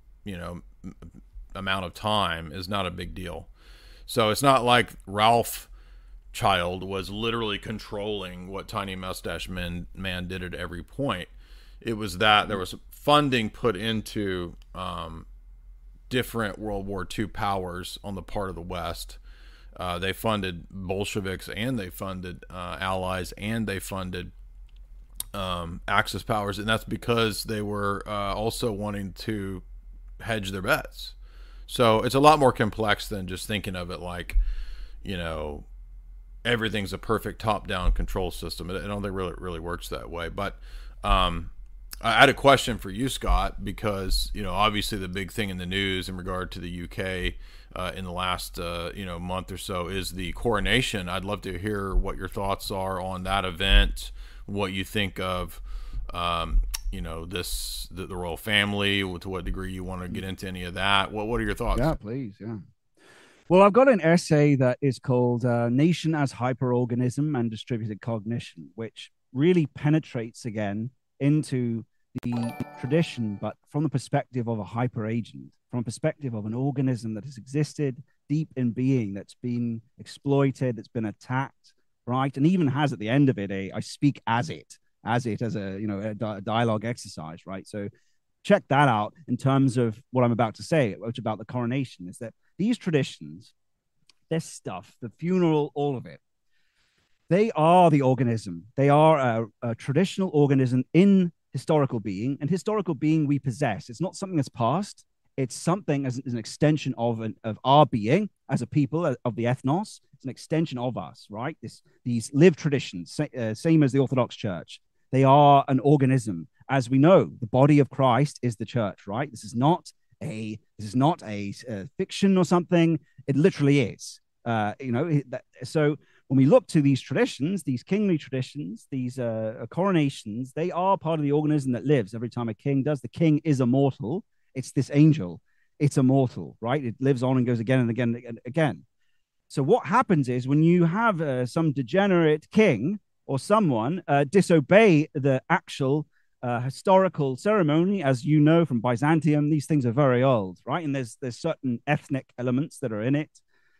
amount of time is not a big deal. So it's not like Ralph child was literally controlling what Tiny Mustache Man did at every point. It was that there was funding put into different World War II powers on the part of the West. They funded Bolsheviks, and they funded Allies, and they funded Axis powers, and that's because they were also wanting to hedge their bets. So it's a lot more complex than just thinking of it like, everything's a perfect top-down control system. I don't think it really works that way. But I had a question for you, Scott, because obviously the big thing in the news in regard to the UK in the last month or so is the coronation. I'd love to hear what your thoughts are on that event, what you think of the royal family, to what degree you want to get into any of that. What are your thoughts? Yeah, please. Yeah. Well, I've got an essay that is called Nation as Hyperorganism and Distributed Cognition, which really penetrates again into the tradition, but from the perspective of a hyper agent, from a perspective of an organism that has existed deep in being, that's been exploited, that's been attacked, right? And even has at the end of it, I speak as a dialogue exercise, right? So check that out in terms of what I'm about to say, which about the coronation, is that these traditions, this stuff, the funeral, all of it, they are the organism. They are a traditional organism in historical being, and historical being we possess. It's not something that's past. It's something as an extension of our being as a people, of the ethnos. It's an extension of us, right? These lived traditions, same as the Orthodox Church. They are an organism. As we know, the body of Christ is the church, right? This is not a fiction or something. It literally is. So when we look to these traditions, these kingly traditions, these coronations, they are part of the organism that lives every time a king does. The king is immortal. It's this angel. It's immortal, right? It lives on and goes again and again and again. So what happens is when you have some degenerate king or someone disobey the actual historical ceremony, as you know from Byzantium, these things are very old, right? And there's certain ethnic elements that are in it.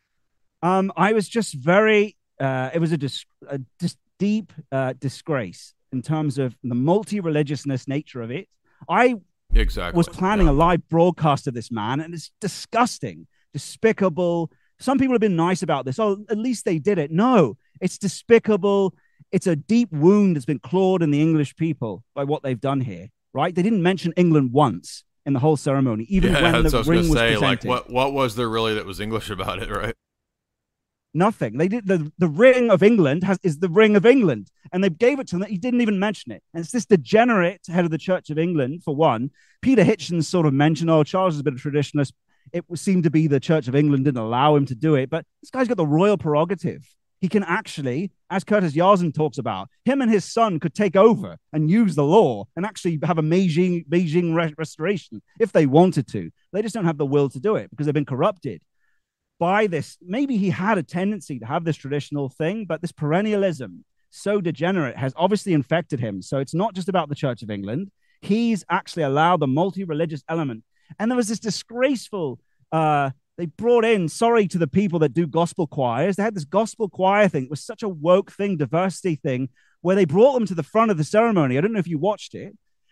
I was just very, it was a deep disgrace in terms of the multi-religiousness nature of it. I was planning a live broadcast of this man, and it's disgusting, despicable. Some people have been nice about this. Oh, at least they did it. No, it's despicable. It's a deep wound that's been clawed in the English people by what they've done here, right? They didn't mention England once in the whole ceremony, even when the ring was presented. Like, what was there really that was English about it, right? Nothing. They did the ring of England is the ring of England, and they gave it to him. He didn't even mention it. And it's this degenerate head of the Church of England, for one. Peter Hitchens sort of mentioned, "Oh, Charles is a bit of a traditionalist." It seemed to be the Church of England didn't allow him to do it, but this guy's got the royal prerogative. He can actually, as Curtis Yarzen talks about, him and his son could take over and use the law and actually have a Beijing restoration if they wanted to. They just don't have the will to do it because they've been corrupted by this. Maybe he had a tendency to have this traditional thing, but this perennialism, so degenerate, has obviously infected him. So it's not just about the Church of England. He's actually allowed the multi-religious element. And there was this disgraceful, they brought in, sorry to the people that do gospel choirs, they had this gospel choir thing. It was such a woke thing, diversity thing, where they brought them to the front of the ceremony. I don't know if you watched it.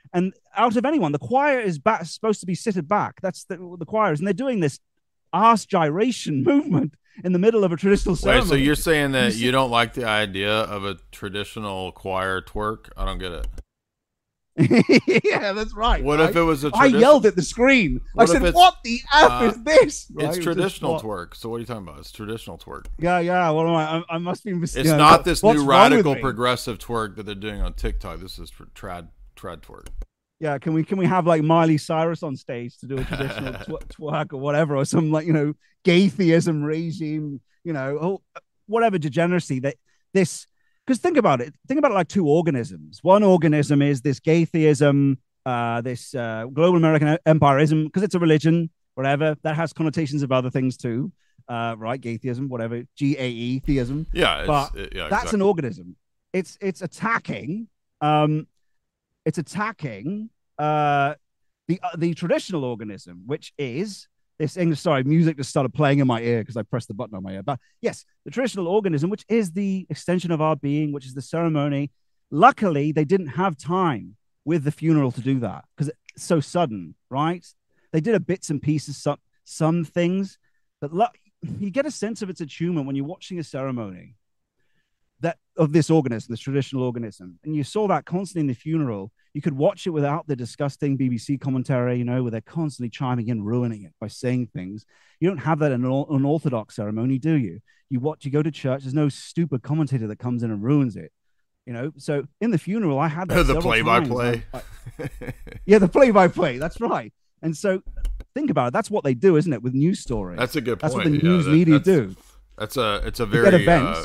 And out of anyone, the choir is supposed to be seated back. That's the choir is, and they're doing this arse gyration movement in the middle of a traditional ceremony. Wait, so you're saying that you don't like the idea of a traditional choir twerk? I don't get it. Yeah, that's right. What if it was a I yelled at the screen. I said, what the F is this? Right? It's traditional twerk. So what are you talking about? It's traditional twerk. Yeah. What am I must be mistaken. It's not this new radical progressive twerk that they're doing on TikTok. This is for trad twerk. Yeah, can we have like Miley Cyrus on stage to do a traditional twerk or whatever, or some like, gay theism regime, whatever degeneracy that this. Because think about it like two organisms. One organism is this gay theism, this global American empirism, because it's a religion, whatever, that has connotations of other things too, right? Gay theism, whatever, GAE theism. Yeah, but that's an organism. It's attacking. It's attacking the traditional organism, which is this English. Sorry, music just started playing in my ear because I pressed the button on my ear. But yes, the traditional organism, which is the extension of our being, which is the ceremony. Luckily, they didn't have time with the funeral to do that because it's so sudden, right? They did a bits and pieces, some things, but you get a sense of its attunement when you're watching a ceremony that of this organism, this traditional organism, and you saw that constantly in the funeral. You could watch it without the disgusting BBC commentary, where they're constantly chiming in, ruining it by saying things. You don't have that in an Orthodox ceremony, do you? You go to church, there's no stupid commentator that comes in and ruins it. So in the funeral, I had that the play-by-play. Yeah, the play-by-play. That's right. And so think about it. That's what they do, isn't it? With news stories. That's a good point. That's what the news media do. It's a very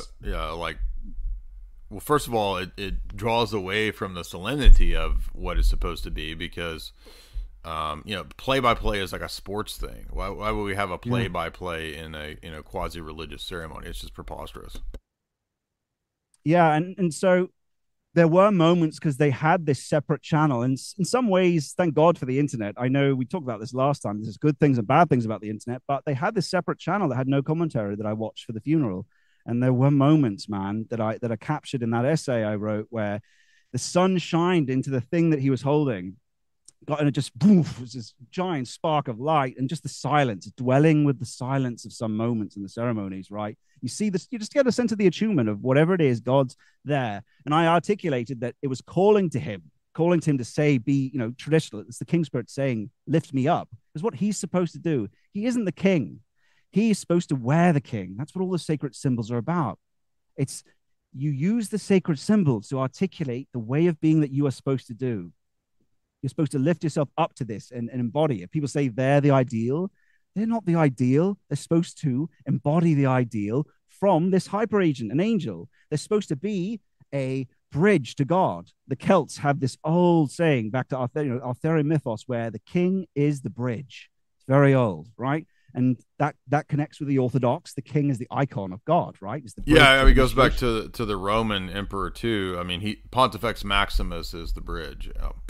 well, first of all, it draws away from the solemnity of what it's supposed to be because, play-by-play is like a sports thing. Why would we have a play-by-play in a quasi-religious ceremony? It's just preposterous. Yeah, and so there were moments because they had this separate channel. And in some ways, thank God for the internet. I know we talked about this last time. There's good things and bad things about the internet, but they had this separate channel that had no commentary that I watched for the funeral. And there were moments, man, that are captured in that essay I wrote where the sun shined into the thing that he was holding. And it just boof, was this giant spark of light, and just the silence, dwelling with the silence of some moments in the ceremonies, right? You see this, you just get a sense of the attunement of whatever it is, God's there. And I articulated that it was calling to him to say, be, traditional. It's the King Spirit saying, lift me up. Is what he's supposed to do. He isn't the king. He's supposed to wear the king. That's what all the sacred symbols are about. It's you use the sacred symbols to articulate the way of being that you are supposed to do. You're supposed to lift yourself up to this and embody it. People say they're the ideal. They're not the ideal. They're supposed to embody the ideal from this hyper agent, an angel. They're supposed to be a bridge to God. The Celts have this old saying back to Arthurian mythos where the king is the bridge. It's very old, right? And that connects with the Orthodox. The king is the icon of God, right? It's the it goes back to the Roman emperor too. I mean, Pontifex Maximus is the bridge.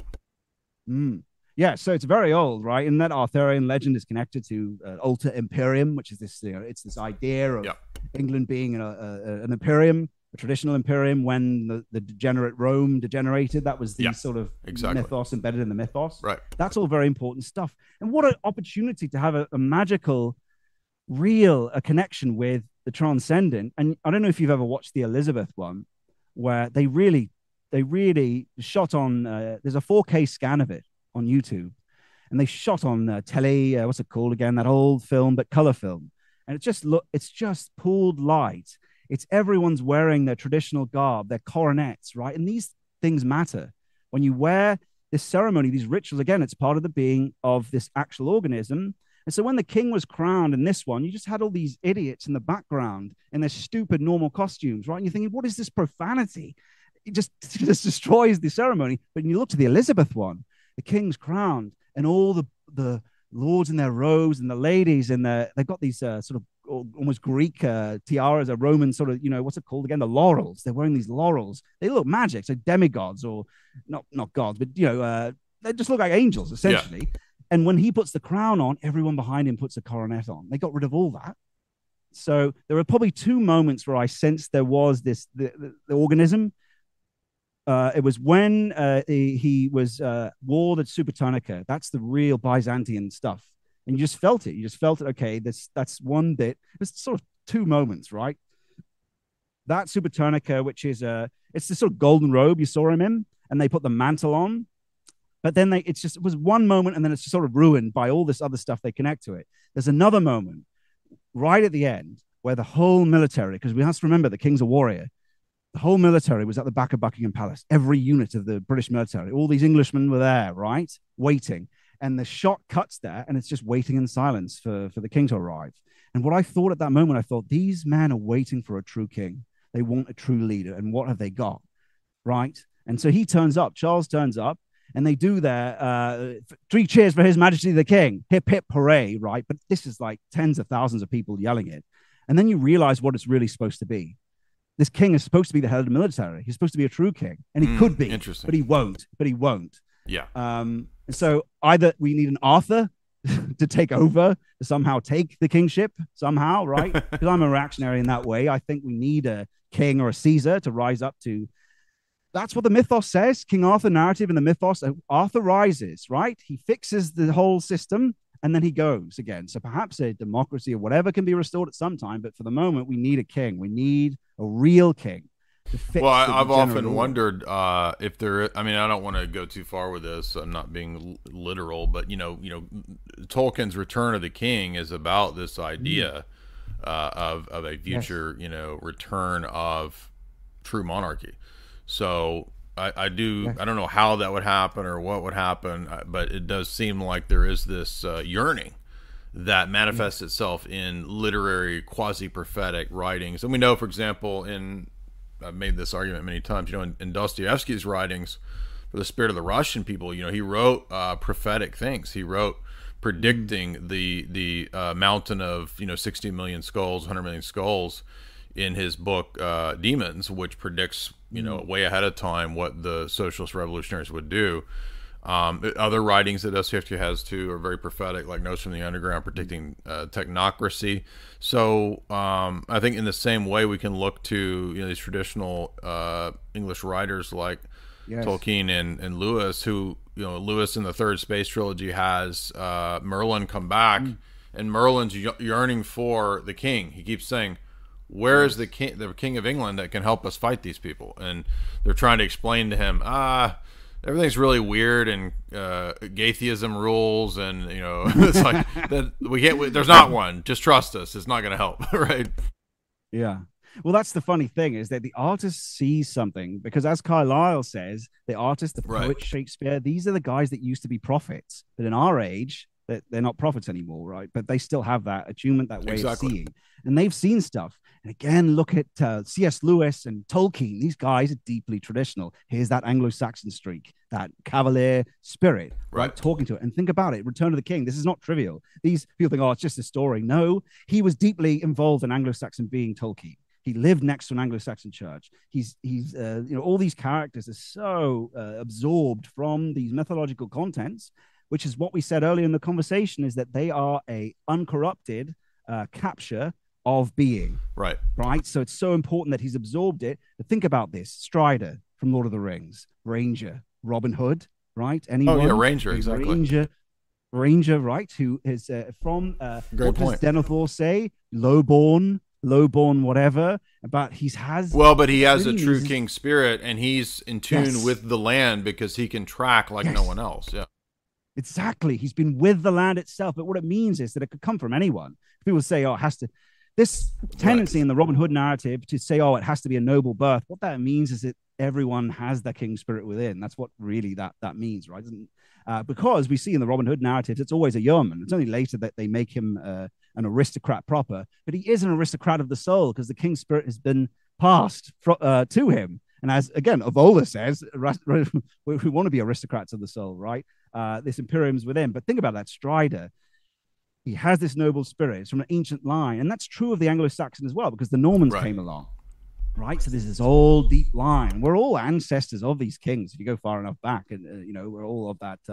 Yeah, so it's very old, right? And that Arthurian legend is connected to Alter Imperium, which is this, it's this idea of England being an imperium, a traditional imperium when the degenerate Rome degenerated. That was the sort of mythos embedded in the mythos. Right. That's all very important stuff. And what an opportunity to have a magical, real connection with the transcendent. And I don't know if you've ever watched the Elizabeth one, where they really shot on, there's a 4K scan of it on YouTube. And they shot on telly, what's it called again? That old film, but color film. And it's just pooled light. It's everyone's wearing their traditional garb, their coronets, right? And these things matter. When you wear this ceremony, these rituals, again, it's part of the being of this actual organism. And so when the king was crowned in this one, you just had all these idiots in the background in their stupid normal costumes, right? And you're thinking, what is this profanity? It just destroys the ceremony. But when you look to the Elizabeth one, the king's crowned and all the lords in their robes and the ladies in they've got these sort of almost Greek tiaras, a Roman sort of, what's it called again? The laurels. They're wearing these laurels. They look magic. So demigods, or not gods, but they just look like angels essentially. Yeah. And when he puts the crown on, everyone behind him puts a coronet on. They got rid of all that. So there were probably two moments where I sensed there was the organism It was when he was wore the Super Tunica. That's the real Byzantine stuff, and you just felt it. You just felt it. Okay, that's one bit. It's sort of two moments, right? That Super Tunica, which is it's the sort of golden robe you saw him in, and they put the mantle on. But then it was one moment, and then it's just sort of ruined by all this other stuff they connect to it. There's another moment right at the end where the whole military, because we have to remember the king's a warrior, the whole military was at the back of Buckingham Palace. Every unit of the British military, all these Englishmen were there, right? Waiting. And the shot cuts there, and it's just waiting in silence for the king to arrive. And what I thought at that moment, I thought, these men are waiting for a true king. They want a true leader. And what have they got? Right? And so he turns up, Charles turns up, and they do their 3 cheers for His Majesty the King, hip, hip, hooray, right? But this is like tens of thousands of people yelling it. And then you realize what it's really supposed to be. This king is supposed to be the head of the military. He's supposed to be a true king, and he could be, but he won't. Yeah. So either we need an Arthur to take over, to somehow take the kingship somehow, right? Because I'm a reactionary in that way. I think we need a king or a Caesar to rise up to. That's what the mythos says. King Arthur narrative in the mythos. Arthur rises, right? He fixes the whole system, and then he goes again. So perhaps a democracy or whatever can be restored at some time. But for the moment, we need a king. We need a real king. Well, I've often wondered if there. I mean, I don't want to go too far with this. I'm not being literal, but Tolkien's Return of the King is about this idea of a future, return of true monarchy. So I don't know how that would happen or what would happen, but it does seem like there is this yearning that manifests itself in literary quasi-prophetic writings. And we know, for example, I've made this argument many times, in Dostoevsky's writings for the Spirit of the Russian People, he wrote prophetic things. He wrote predicting the mountain of 60 million skulls, 100 million skulls in his book Demons, which predicts way ahead of time what the socialist revolutionaries would do. Other writings that Dostoevsky has too are very prophetic, like Notes from the Underground predicting technocracy. So I think in the same way we can look to these traditional English writers like Tolkien and Lewis, who Lewis in the Third Space Trilogy has Merlin come back, and Merlin's yearning for the king. He keeps saying, where is the king of England that can help us fight these people? And they're trying to explain to him, everything's really weird, and Gatheism rules, and it's like that we can't. There's not one. Just trust us. It's not going to help, right? Yeah. Well, that's the funny thing, is that the artist sees something, because as Carlyle says, the artist, the poet, Shakespeare, these are the guys that used to be prophets, but in our age, they're not prophets anymore, right? But they still have that attunement, that way of seeing, and they've seen stuff. And again, look at C.S. Lewis and Tolkien. These guys are deeply traditional. Here's that Anglo-Saxon streak, that cavalier spirit, right? Talking to it. And think about it, Return of the King. This is not trivial. These people think, it's just a story. No, he was deeply involved in Anglo-Saxon being, Tolkien. He lived next to an Anglo-Saxon church. He's all these characters are so absorbed from these mythological contents, which is what we said earlier in the conversation, is that they are a uncorrupted capture of being. Right. So it's so important that he's absorbed it. But think about this: Strider from Lord of the Rings, Ranger, Robin Hood, right? Anyone? Oh yeah, Ranger, exactly. Ranger, right? Who is from what does Denethor say? Lowborn, whatever. But he has a true king spirit, and he's in tune with the land because he can track like no one else. Yeah. Exactly. He's been with the land itself. But what it means is that it could come from anyone. People say, it has to. This tendency in the Robin Hood narrative to say, it has to be a noble birth. What that means is that everyone has the king spirit within. That's what really that means, right? Because we see in the Robin Hood narratives, it's always a yeoman. It's only later that they make him an aristocrat proper. But he is an aristocrat of the soul, because the king spirit has been passed to him. And as, again, Evola says, we want to be aristocrats of the soul, right? This imperium's within. But think about that, Strider. He has this noble spirit. It's from an ancient line. And that's true of the Anglo-Saxon as well, because the Normans came along, right? So there's this old, deep line. We're all ancestors of these kings, if you go far enough back. And, we're all of that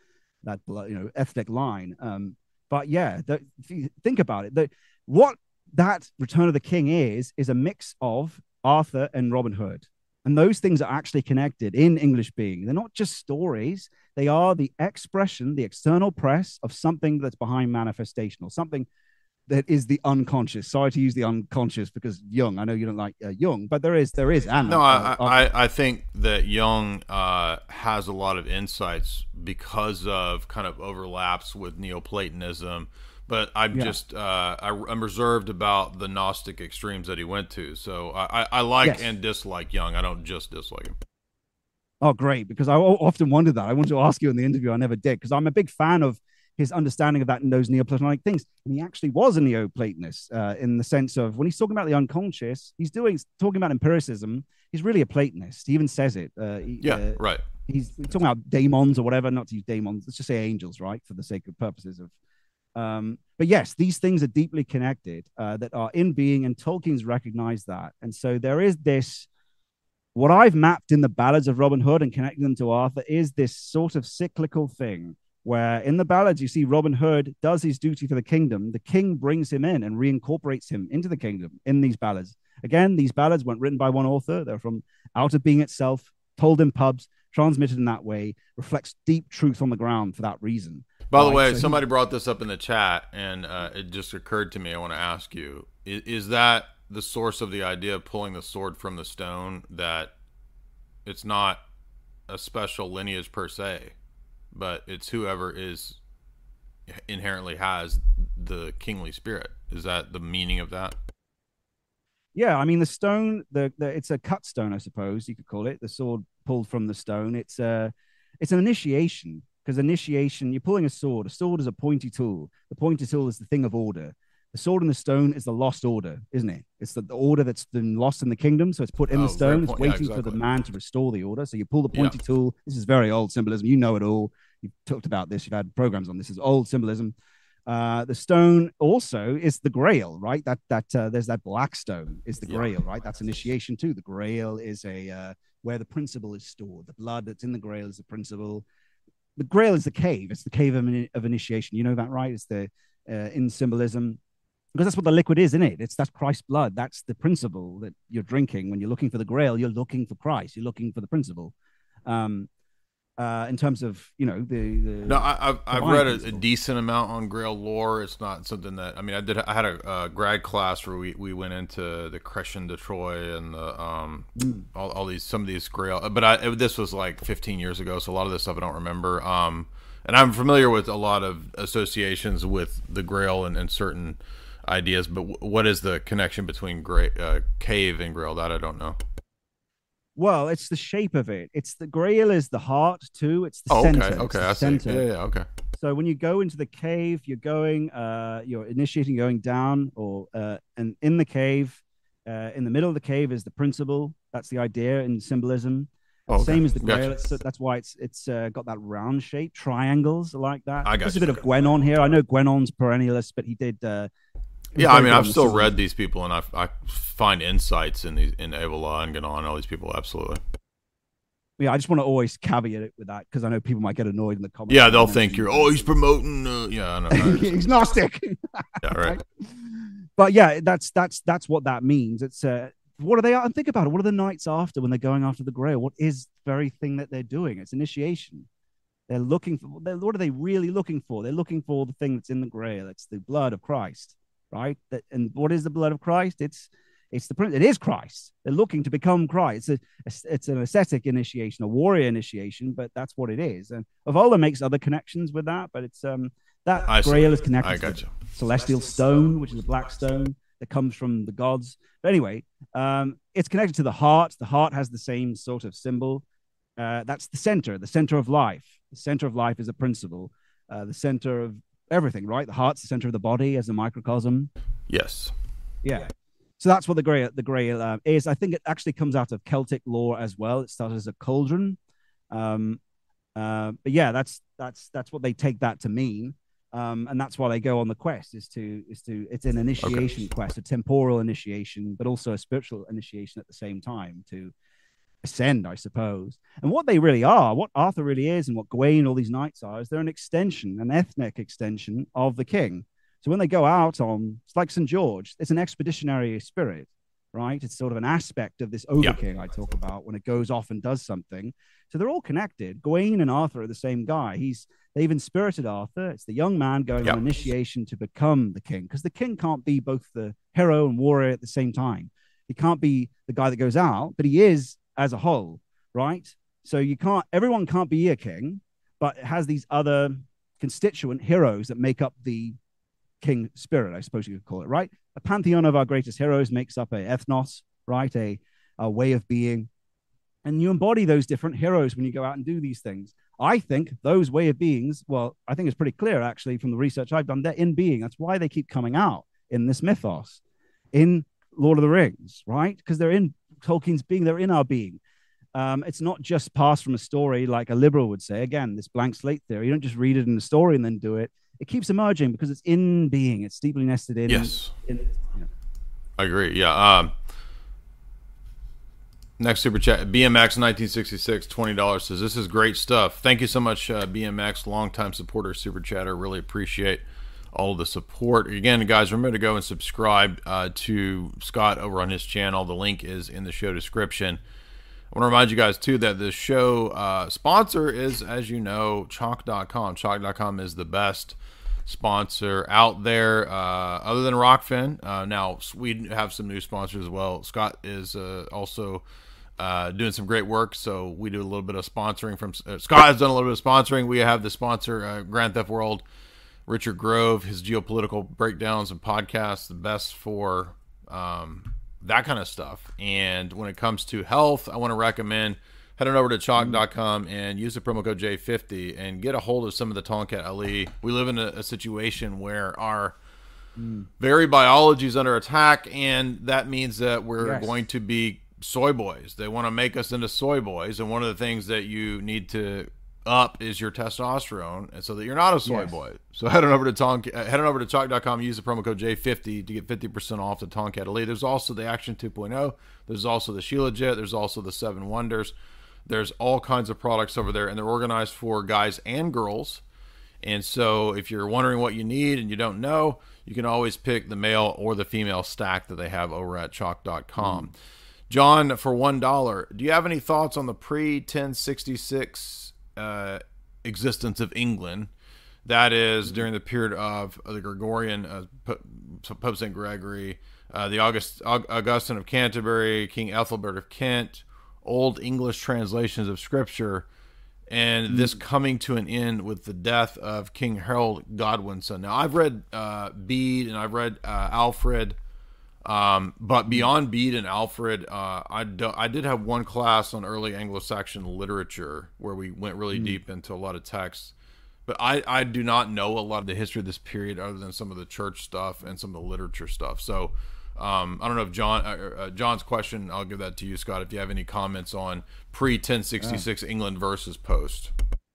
ethnic line. But yeah, if you think about it, what that Return of the King is a mix of Arthur and Robin Hood. And those things are actually connected in English being. They're not just stories. They are the expression, the external press of something that's behind manifestation, or something that is the unconscious. Sorry to use the unconscious because Jung. I know you don't like Jung, but there is an. No, I think that Jung has a lot of insights because of kind of overlaps with Neoplatonism. But I'm reserved about the Gnostic extremes that he went to. So I like and dislike Jung. I don't just dislike him. Oh, great. Because I often wondered that. I wanted to ask you in the interview. I never did, because I'm a big fan of his understanding of that in those Neoplatonic things. And he actually was a Neoplatonist in the sense of when he's talking about the unconscious, he's talking about empiricism. He's really a Platonist. He even says it. Right. He's talking about daemons or whatever, not to use daemons. Let's just say angels, right? For the sake of purposes of but yes, these things are deeply connected that are in being, and Tolkien's recognized that. And so there is this, what I've mapped in the ballads of Robin Hood and connecting them to Arthur is this sort of cyclical thing where in the ballads you see Robin Hood does his duty for the kingdom. The king brings him in and reincorporates him into the kingdom in these ballads. Again, these ballads weren't written by one author. They're from out of being itself, told in pubs, transmitted in that way, reflects deep truth on the ground for that reason. By the way, somebody brought this up in the chat, and it just occurred to me. I want to ask you: is that the source of the idea of pulling the sword from the stone? That it's not a special lineage per se, but it's whoever is inherently has the kingly spirit. Is that the meaning of that? Yeah, I mean the stone, it's a cut stone, I suppose you could call it. The sword pulled from the stone. It's an initiation. Because initiation, you're pulling a sword. A sword is a pointy tool. The pointy tool is the thing of order. The sword in the stone is the lost order, isn't it? It's the order that's been lost in the kingdom. So it's put in the stone. It's waiting for the man to restore the order. So you pull the pointy tool. This is very old symbolism. You know it all. You've talked about this. You've had programs on this. It's old symbolism. The stone also is the Grail, right? There's that black stone is the Grail, right? That's initiation too. The Grail is where the principle is stored. The blood that's in the Grail is the principle. The Grail is the cave. It's the cave of initiation. You know that, right? It's the in symbolism, because that's what the liquid is, isn't it? That's Christ's blood. That's the principle that you're drinking. When you're looking for the Grail, you're looking for Christ. You're looking for the principle. In terms of No, I've read a decent amount on Grail lore. It's not something that I had a grad class where we went into the Crescent de Troyes and the all these, some of these Grail, but this was like 15 years ago, so a lot of this stuff I don't remember. And I'm familiar with a lot of associations with the Grail and certain ideas, but what is the connection between cave and Grail? That I don't know. Well, it's the shape of it. It's the Grail is the heart too. It's the center. Okay, I see. Yeah, okay. So when you go into the cave, you're initiating going down, and in the cave, in the middle of the cave is the principle. That's the idea in symbolism. Same as the Grail. Gotcha. That's why it's got that round shape. Triangles are like that. There's a bit of Gwenon here. I know Gwenon's perennialist, but he did. I've still read these people, and I find insights in Evola and Gwenon and all these people. Absolutely. Yeah, I just want to always caveat it with that because I know people might get annoyed in the comments. Yeah, they'll think he's promoting. I know. He's Gnostic. Yeah, right. But yeah, that's what that means. It's what are they? And think about it. What are the knights after when they're going after the Grail? What is the very thing that they're doing? It's initiation. They're looking for. What are they really looking for? They're looking for the thing that's in the Grail. It's the blood of Christ. Right? And what is the blood of Christ? It is Christ. They're looking to become Christ. It's an ascetic initiation, a warrior initiation, but that's what it is. And Evola makes other connections with that, but it's that Grail is connected to the celestial stone, which is a black stone that comes from the gods. But anyway, it's connected to the heart. The heart has the same sort of symbol. That's the center of life. The center of life is a principle. The center of everything, right? The heart's the center of the body as a microcosm. Yes. Yeah. So that's what the Grail is. I think it actually comes out of Celtic lore as well. It started as a cauldron. But yeah, that's what they take that to mean. And that's why they go on the quest it's an initiation quest, a temporal initiation, but also a spiritual initiation at the same time to ascend, I suppose. And what they really are, what Arthur really is, and what Gawain and all these knights are, is they're an ethnic extension of the king. So when they go out it's like St. George, it's an expeditionary spirit. right? It's sort of an aspect of this Overking I talk about when it goes off and does something. So they're all connected. Gawain and Arthur are the same guy. They've inspirited Arthur. It's the young man going on initiation to become the king, because the king can't be both the hero and warrior at the same time. He can't be the guy that goes out, but he is as a whole, right? So everyone can't be a king, but it has these other constituent heroes that make up the king spirit, I suppose you could call it, right? A pantheon of our greatest heroes makes up a ethnos, right? A way of being. And you embody those different heroes when you go out and do these things. I think those way of beings, well, I think it's pretty clear actually from the research I've done, they're in being. That's why they keep coming out in this mythos, in Lord of the Rings, right? Because they're in Tolkien's being, they're in our being. It's not just passed from a story like a liberal would say. Again, this blank slate theory, you don't just read it in the story and then do it. It keeps emerging because it's in being. It's deeply nested in. Yes. I agree. Yeah. Next super chat, BMX 1966, $20 says, this is great stuff. Thank you so much, BMX, longtime supporter, super chatter. Really appreciate all of the support. Again, guys, remember to go and subscribe to Scott over on his channel. The link is in the show description. I want to remind you guys, too, that the show sponsor is, as you know, Chalk.com. Chalk.com is the best sponsor out there other than Rockfin. Now, we have some new sponsors as well. Scott is also doing some great work, so we do a little bit of sponsoring from Scott has done a little bit of sponsoring. We have the sponsor Grand Theft World, Richard Grove, his geopolitical breakdowns and podcasts, the best for that kind of stuff. And when it comes to health, I want to recommend heading over to Chalk.com and use the promo code J50 and get a hold of some of the Tonkat Ali. We live in a situation where our very biology is under attack, and that means that we're going to be soy boys. They want to make us into soy boys, and one of the things that you need to up is your testosterone, and so that you're not a soy boy. So head on over to Chalk.com, use the promo code J50 to get 50% off the Tonkat Ali. There's also the Action 2.0. There's also the Shilajit. There's also the 7 Wonders. There's all kinds of products over there, and they're organized for guys and girls. And so if you're wondering what you need and you don't know, you can always pick the male or the female stack that they have over at Chalk.com. John, for $1, do you have any thoughts on the pre-1066 existence of England? That is during the period of the Gregorian, Pope St. Gregory, the Augustine of Canterbury, King Ethelbert of Kent, Old English translations of Scripture, and this coming to an end with the death of King Harold Godwinson. Now, I've read Bede and I've read Alfred, but beyond Bede and Alfred, I did have one class on early Anglo-Saxon literature where we went really deep into a lot of texts. But I do not know a lot of the history of this period other than some of the church stuff and some of the literature stuff. So I don't know if John's question, I'll give that to you, Scott, if you have any comments on pre-1066 England versus post.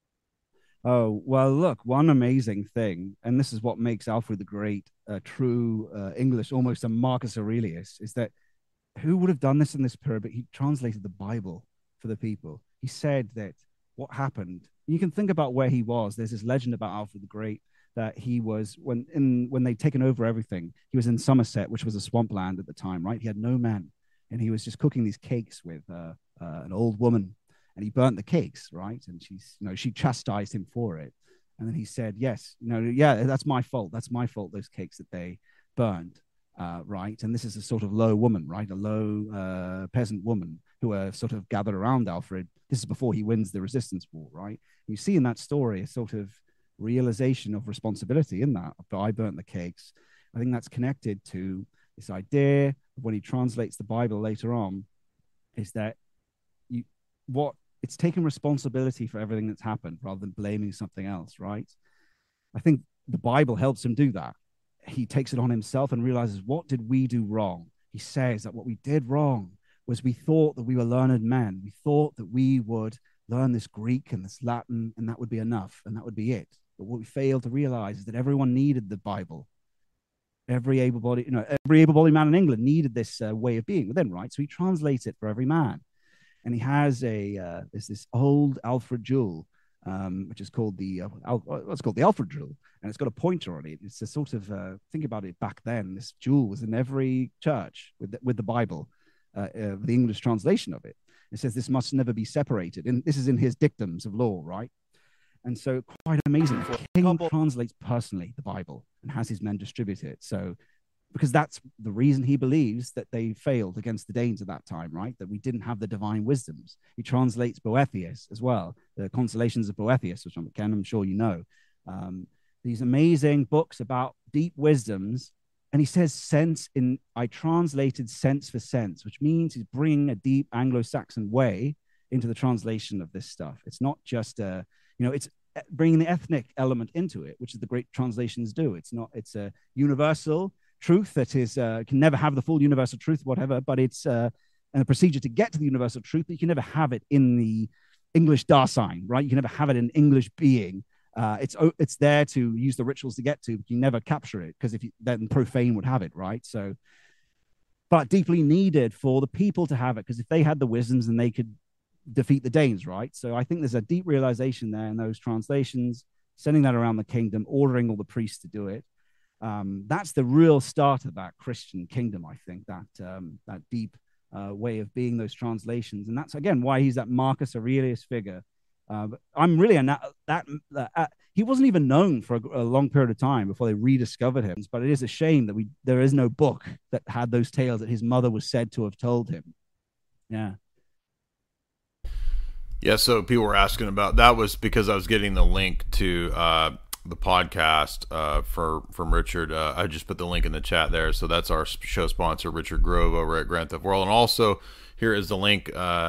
Oh, well, look, one amazing thing, and this is what makes Alfred the Great a true English, almost a Marcus Aurelius, is that who would have done this in this period? But he translated the Bible for the people. He said that what happened, you can think about where he was. There's this legend about Alfred the Great that he was, when they'd taken over everything, he was in Somerset, which was a swampland at the time, right? He had no men, and he was just cooking these cakes with an old woman, and he burnt the cakes, right? And she chastised him for it. And then he said, yes, that's my fault. That's my fault, those cakes that they burned, right? And this is a sort of low woman, right? A low peasant woman who are sort of gathered around Alfred. This is before he wins the resistance war, right? You see in that story a sort of realization of responsibility in that. But I burnt the cakes. I think that's connected to this idea of when he translates the Bible later on, is that it's taking responsibility for everything that's happened rather than blaming something else, right? I think the Bible helps him do that. He takes it on himself and realizes, what did we do wrong? He says that what we did wrong was we thought that we were learned men. We thought that we would learn this Greek and this Latin, and that would be enough, and that would be it. But what we failed to realize is that everyone needed the Bible. Every able-bodied man in England needed this way of being within, right? So he translates it for every man. And he has this old Alfred Jewell which is called what's called the Alfred jewel, and it's got a pointer on it. It's a sort of think about it. Back then, this jewel was in every church with the Bible, the English translation of it. It says this must never be separated, and this is in his dictums of law, right? And so, quite amazing. The king translates personally the Bible and has his men distribute it. So, because that's the reason he believes that they failed against the Danes at that time, right? That we didn't have the divine wisdoms. He translates Boethius as well, the Consolations of Boethius, which I'm sure you know. These amazing books about deep wisdoms. And he says I translated sense for sense, which means he's bringing a deep Anglo-Saxon way into the translation of this stuff. It's not just it's bringing the ethnic element into it, which is the great translations do. It's a universal truth that is can never have the full universal truth, whatever, but it's a procedure to get to the universal truth, but you can never have it in the English Dasein, right? You can never have it in English being. It's there to use the rituals to get to, but you never capture it, because then profane would have it, right? So, but deeply needed for the people to have it, because if they had the wisdoms, then they could defeat the Danes, right? So I think there's a deep realization there in those translations, sending that around the kingdom, ordering all the priests to do it. That's the real start of that Christian kingdom, I think, that deep way of being, those translations. And that's, again, why he's that Marcus Aurelius figure. But I'm really he wasn't even known for a long period of time before they rediscovered him. But it is a shame that there is no book that had those tales that his mother was said to have told him. Yeah. Yeah, so people were asking about that. Was because I was getting the link to the podcast from Richard. I just put the link in the chat there. So that's our show sponsor, Richard Grove over at Grand Theft World. And also here is the link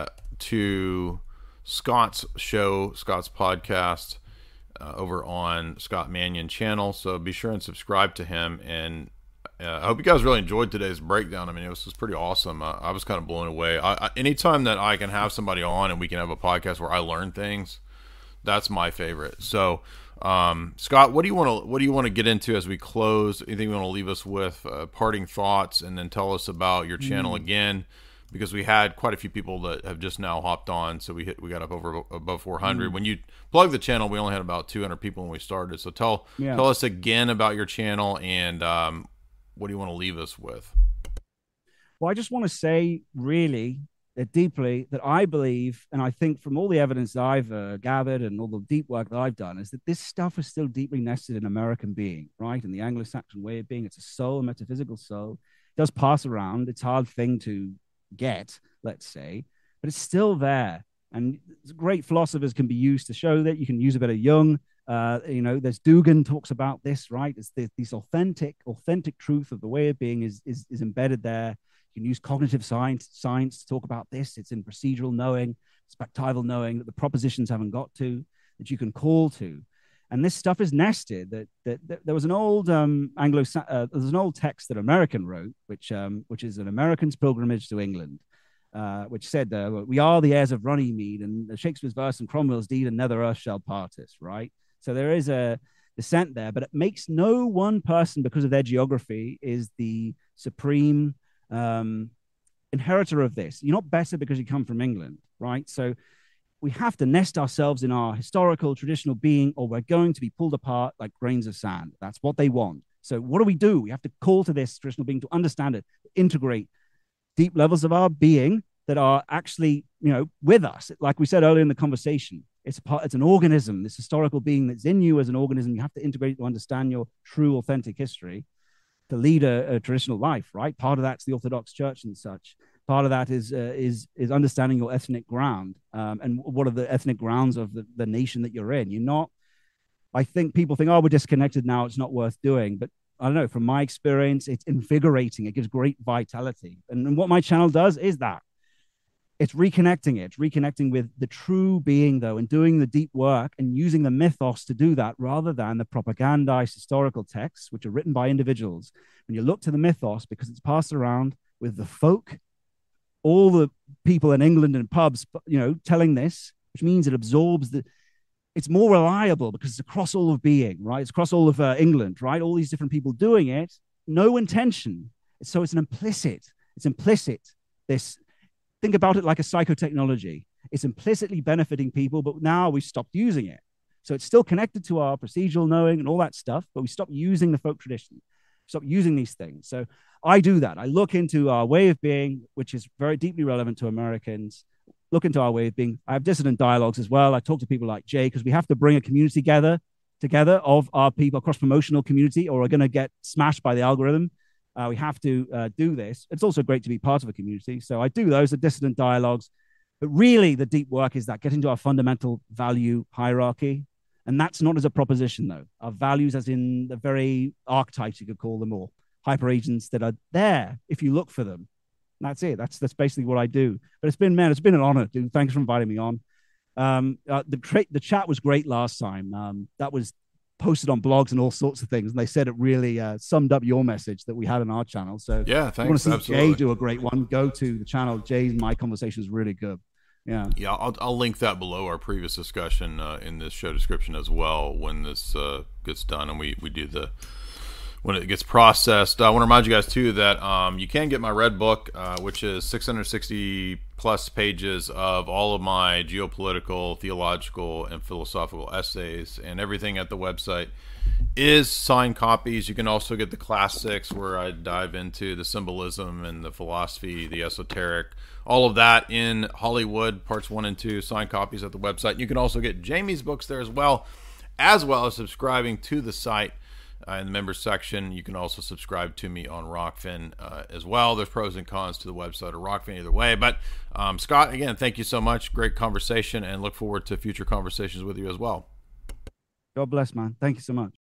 to Scott's show, Scott's podcast over on Scott Mannion channel. So be sure and subscribe to him. And I hope you guys really enjoyed today's breakdown. I mean, it was pretty awesome. I was kind of blown away. Anytime that I can have somebody on and we can have a podcast where I learn things, that's my favorite. So, Scott, what do you want to get into as we close? Anything you want to leave us with? Parting thoughts, and then tell us about your channel again, because we had quite a few people that have just now hopped on. So we got up above 400. When you plug the channel, we only had about 200 people when we started. So tell us again about your channel, and what do you want to leave us with? Well, I just want to say really that deeply that I believe, and I think from all the evidence that I've gathered and all the deep work that I've done, is that this stuff is still deeply nested in American being, right? In the Anglo-Saxon way of being. It's a soul, a metaphysical soul. It does pass around. It's a hard thing to get, let's say, but it's still there. And great philosophers can be used to show that. You can use a bit of Jung. There's Dugan talks about this, right? It's this authentic truth of the way of being is embedded there. You can use cognitive science to talk about this. It's in procedural knowing, perspectival knowing that the propositions haven't got to, that you can call to. And this stuff is nested. That there was an old there's an old text that American wrote, which is an American's pilgrimage to England, which said, "We are the heirs of Runnymede, and Shakespeare's verse and Cromwell's deed, and nether earth shall part us." Right. So there is a descent there, but it makes no one person, because of their geography, is the supreme inheritor of this. You're not better because you come from England, right? So we have to nest ourselves in our historical, traditional being, or we're going to be pulled apart like grains of sand. That's what they want. So what do? We have to call to this traditional being to understand it, integrate deep levels of our being that are actually, with us. Like we said earlier in the conversation, it's an organism, this historical being that's in you as an organism. You have to integrate to understand your true, authentic history to lead a traditional life, right? Part of that's the Orthodox Church and such. Part of that is understanding your ethnic ground, and what are the ethnic grounds of the nation that you're in. You're not. I think people think, oh, we're disconnected now, it's not worth doing. But I don't know. From my experience, it's invigorating. It gives great vitality. And what my channel does is that. It's reconnecting it. It's reconnecting with the true being, though, and doing the deep work and using the mythos to do that rather than the propagandized historical texts, which are written by individuals. When you look to the mythos, because it's passed around with the folk, all the people in England and pubs, telling this, which means it absorbs it's more reliable because it's across all of being, right? It's across all of England, right? All these different people doing it, no intention. So it's implicit. Think about it like a psychotechnology. It's implicitly benefiting people, but now we've stopped using it. So it's still connected to our procedural knowing and all that stuff, but we stop using the folk tradition, stop using these things. So I do that. I look into our way of being, which is very deeply relevant to Americans. Look into our way of being. I have dissident dialogues as well. I talk to people like Jay because we have to bring a community together of our people, cross promotional community, or we're going to get smashed by the algorithm. We have to do this. It's also great to be part of a community. So I do those, the dissident dialogues. But really, the deep work is that getting to our fundamental value hierarchy. And that's not as a proposition, though. Our values, as in the very archetypes, you could call them, or hyper agents that are there if you look for them. And that's it. That's basically what I do. But it's been an honor, dude. Thanks for inviting me on. The chat was great last time. That was posted on blogs and all sorts of things, and they said it really summed up your message that we had on our channel. So yeah, thanks. I want to see Jay do a great one. Go to the channel. Jay's and my conversation is really good. Yeah. I'll link that below our previous discussion in this show description as well when this gets done and we do when it gets processed. I want to remind you guys too that you can get my red book, which is 660 plus pages of all of my geopolitical, theological, and philosophical essays, and everything at the website is signed copies. You can also get the classics where I dive into the symbolism and the philosophy, the esoteric, all of that in Hollywood, parts 1 and 2, signed copies at the website. You can also get Jamie's books there as well as subscribing to the site in the members section. You can also subscribe to me on Rockfin as well. There's pros and cons to the website or Rockfin either way. But Scott, again, thank you so much. Great conversation, and look forward to future conversations with you as well. God bless, man. Thank you so much.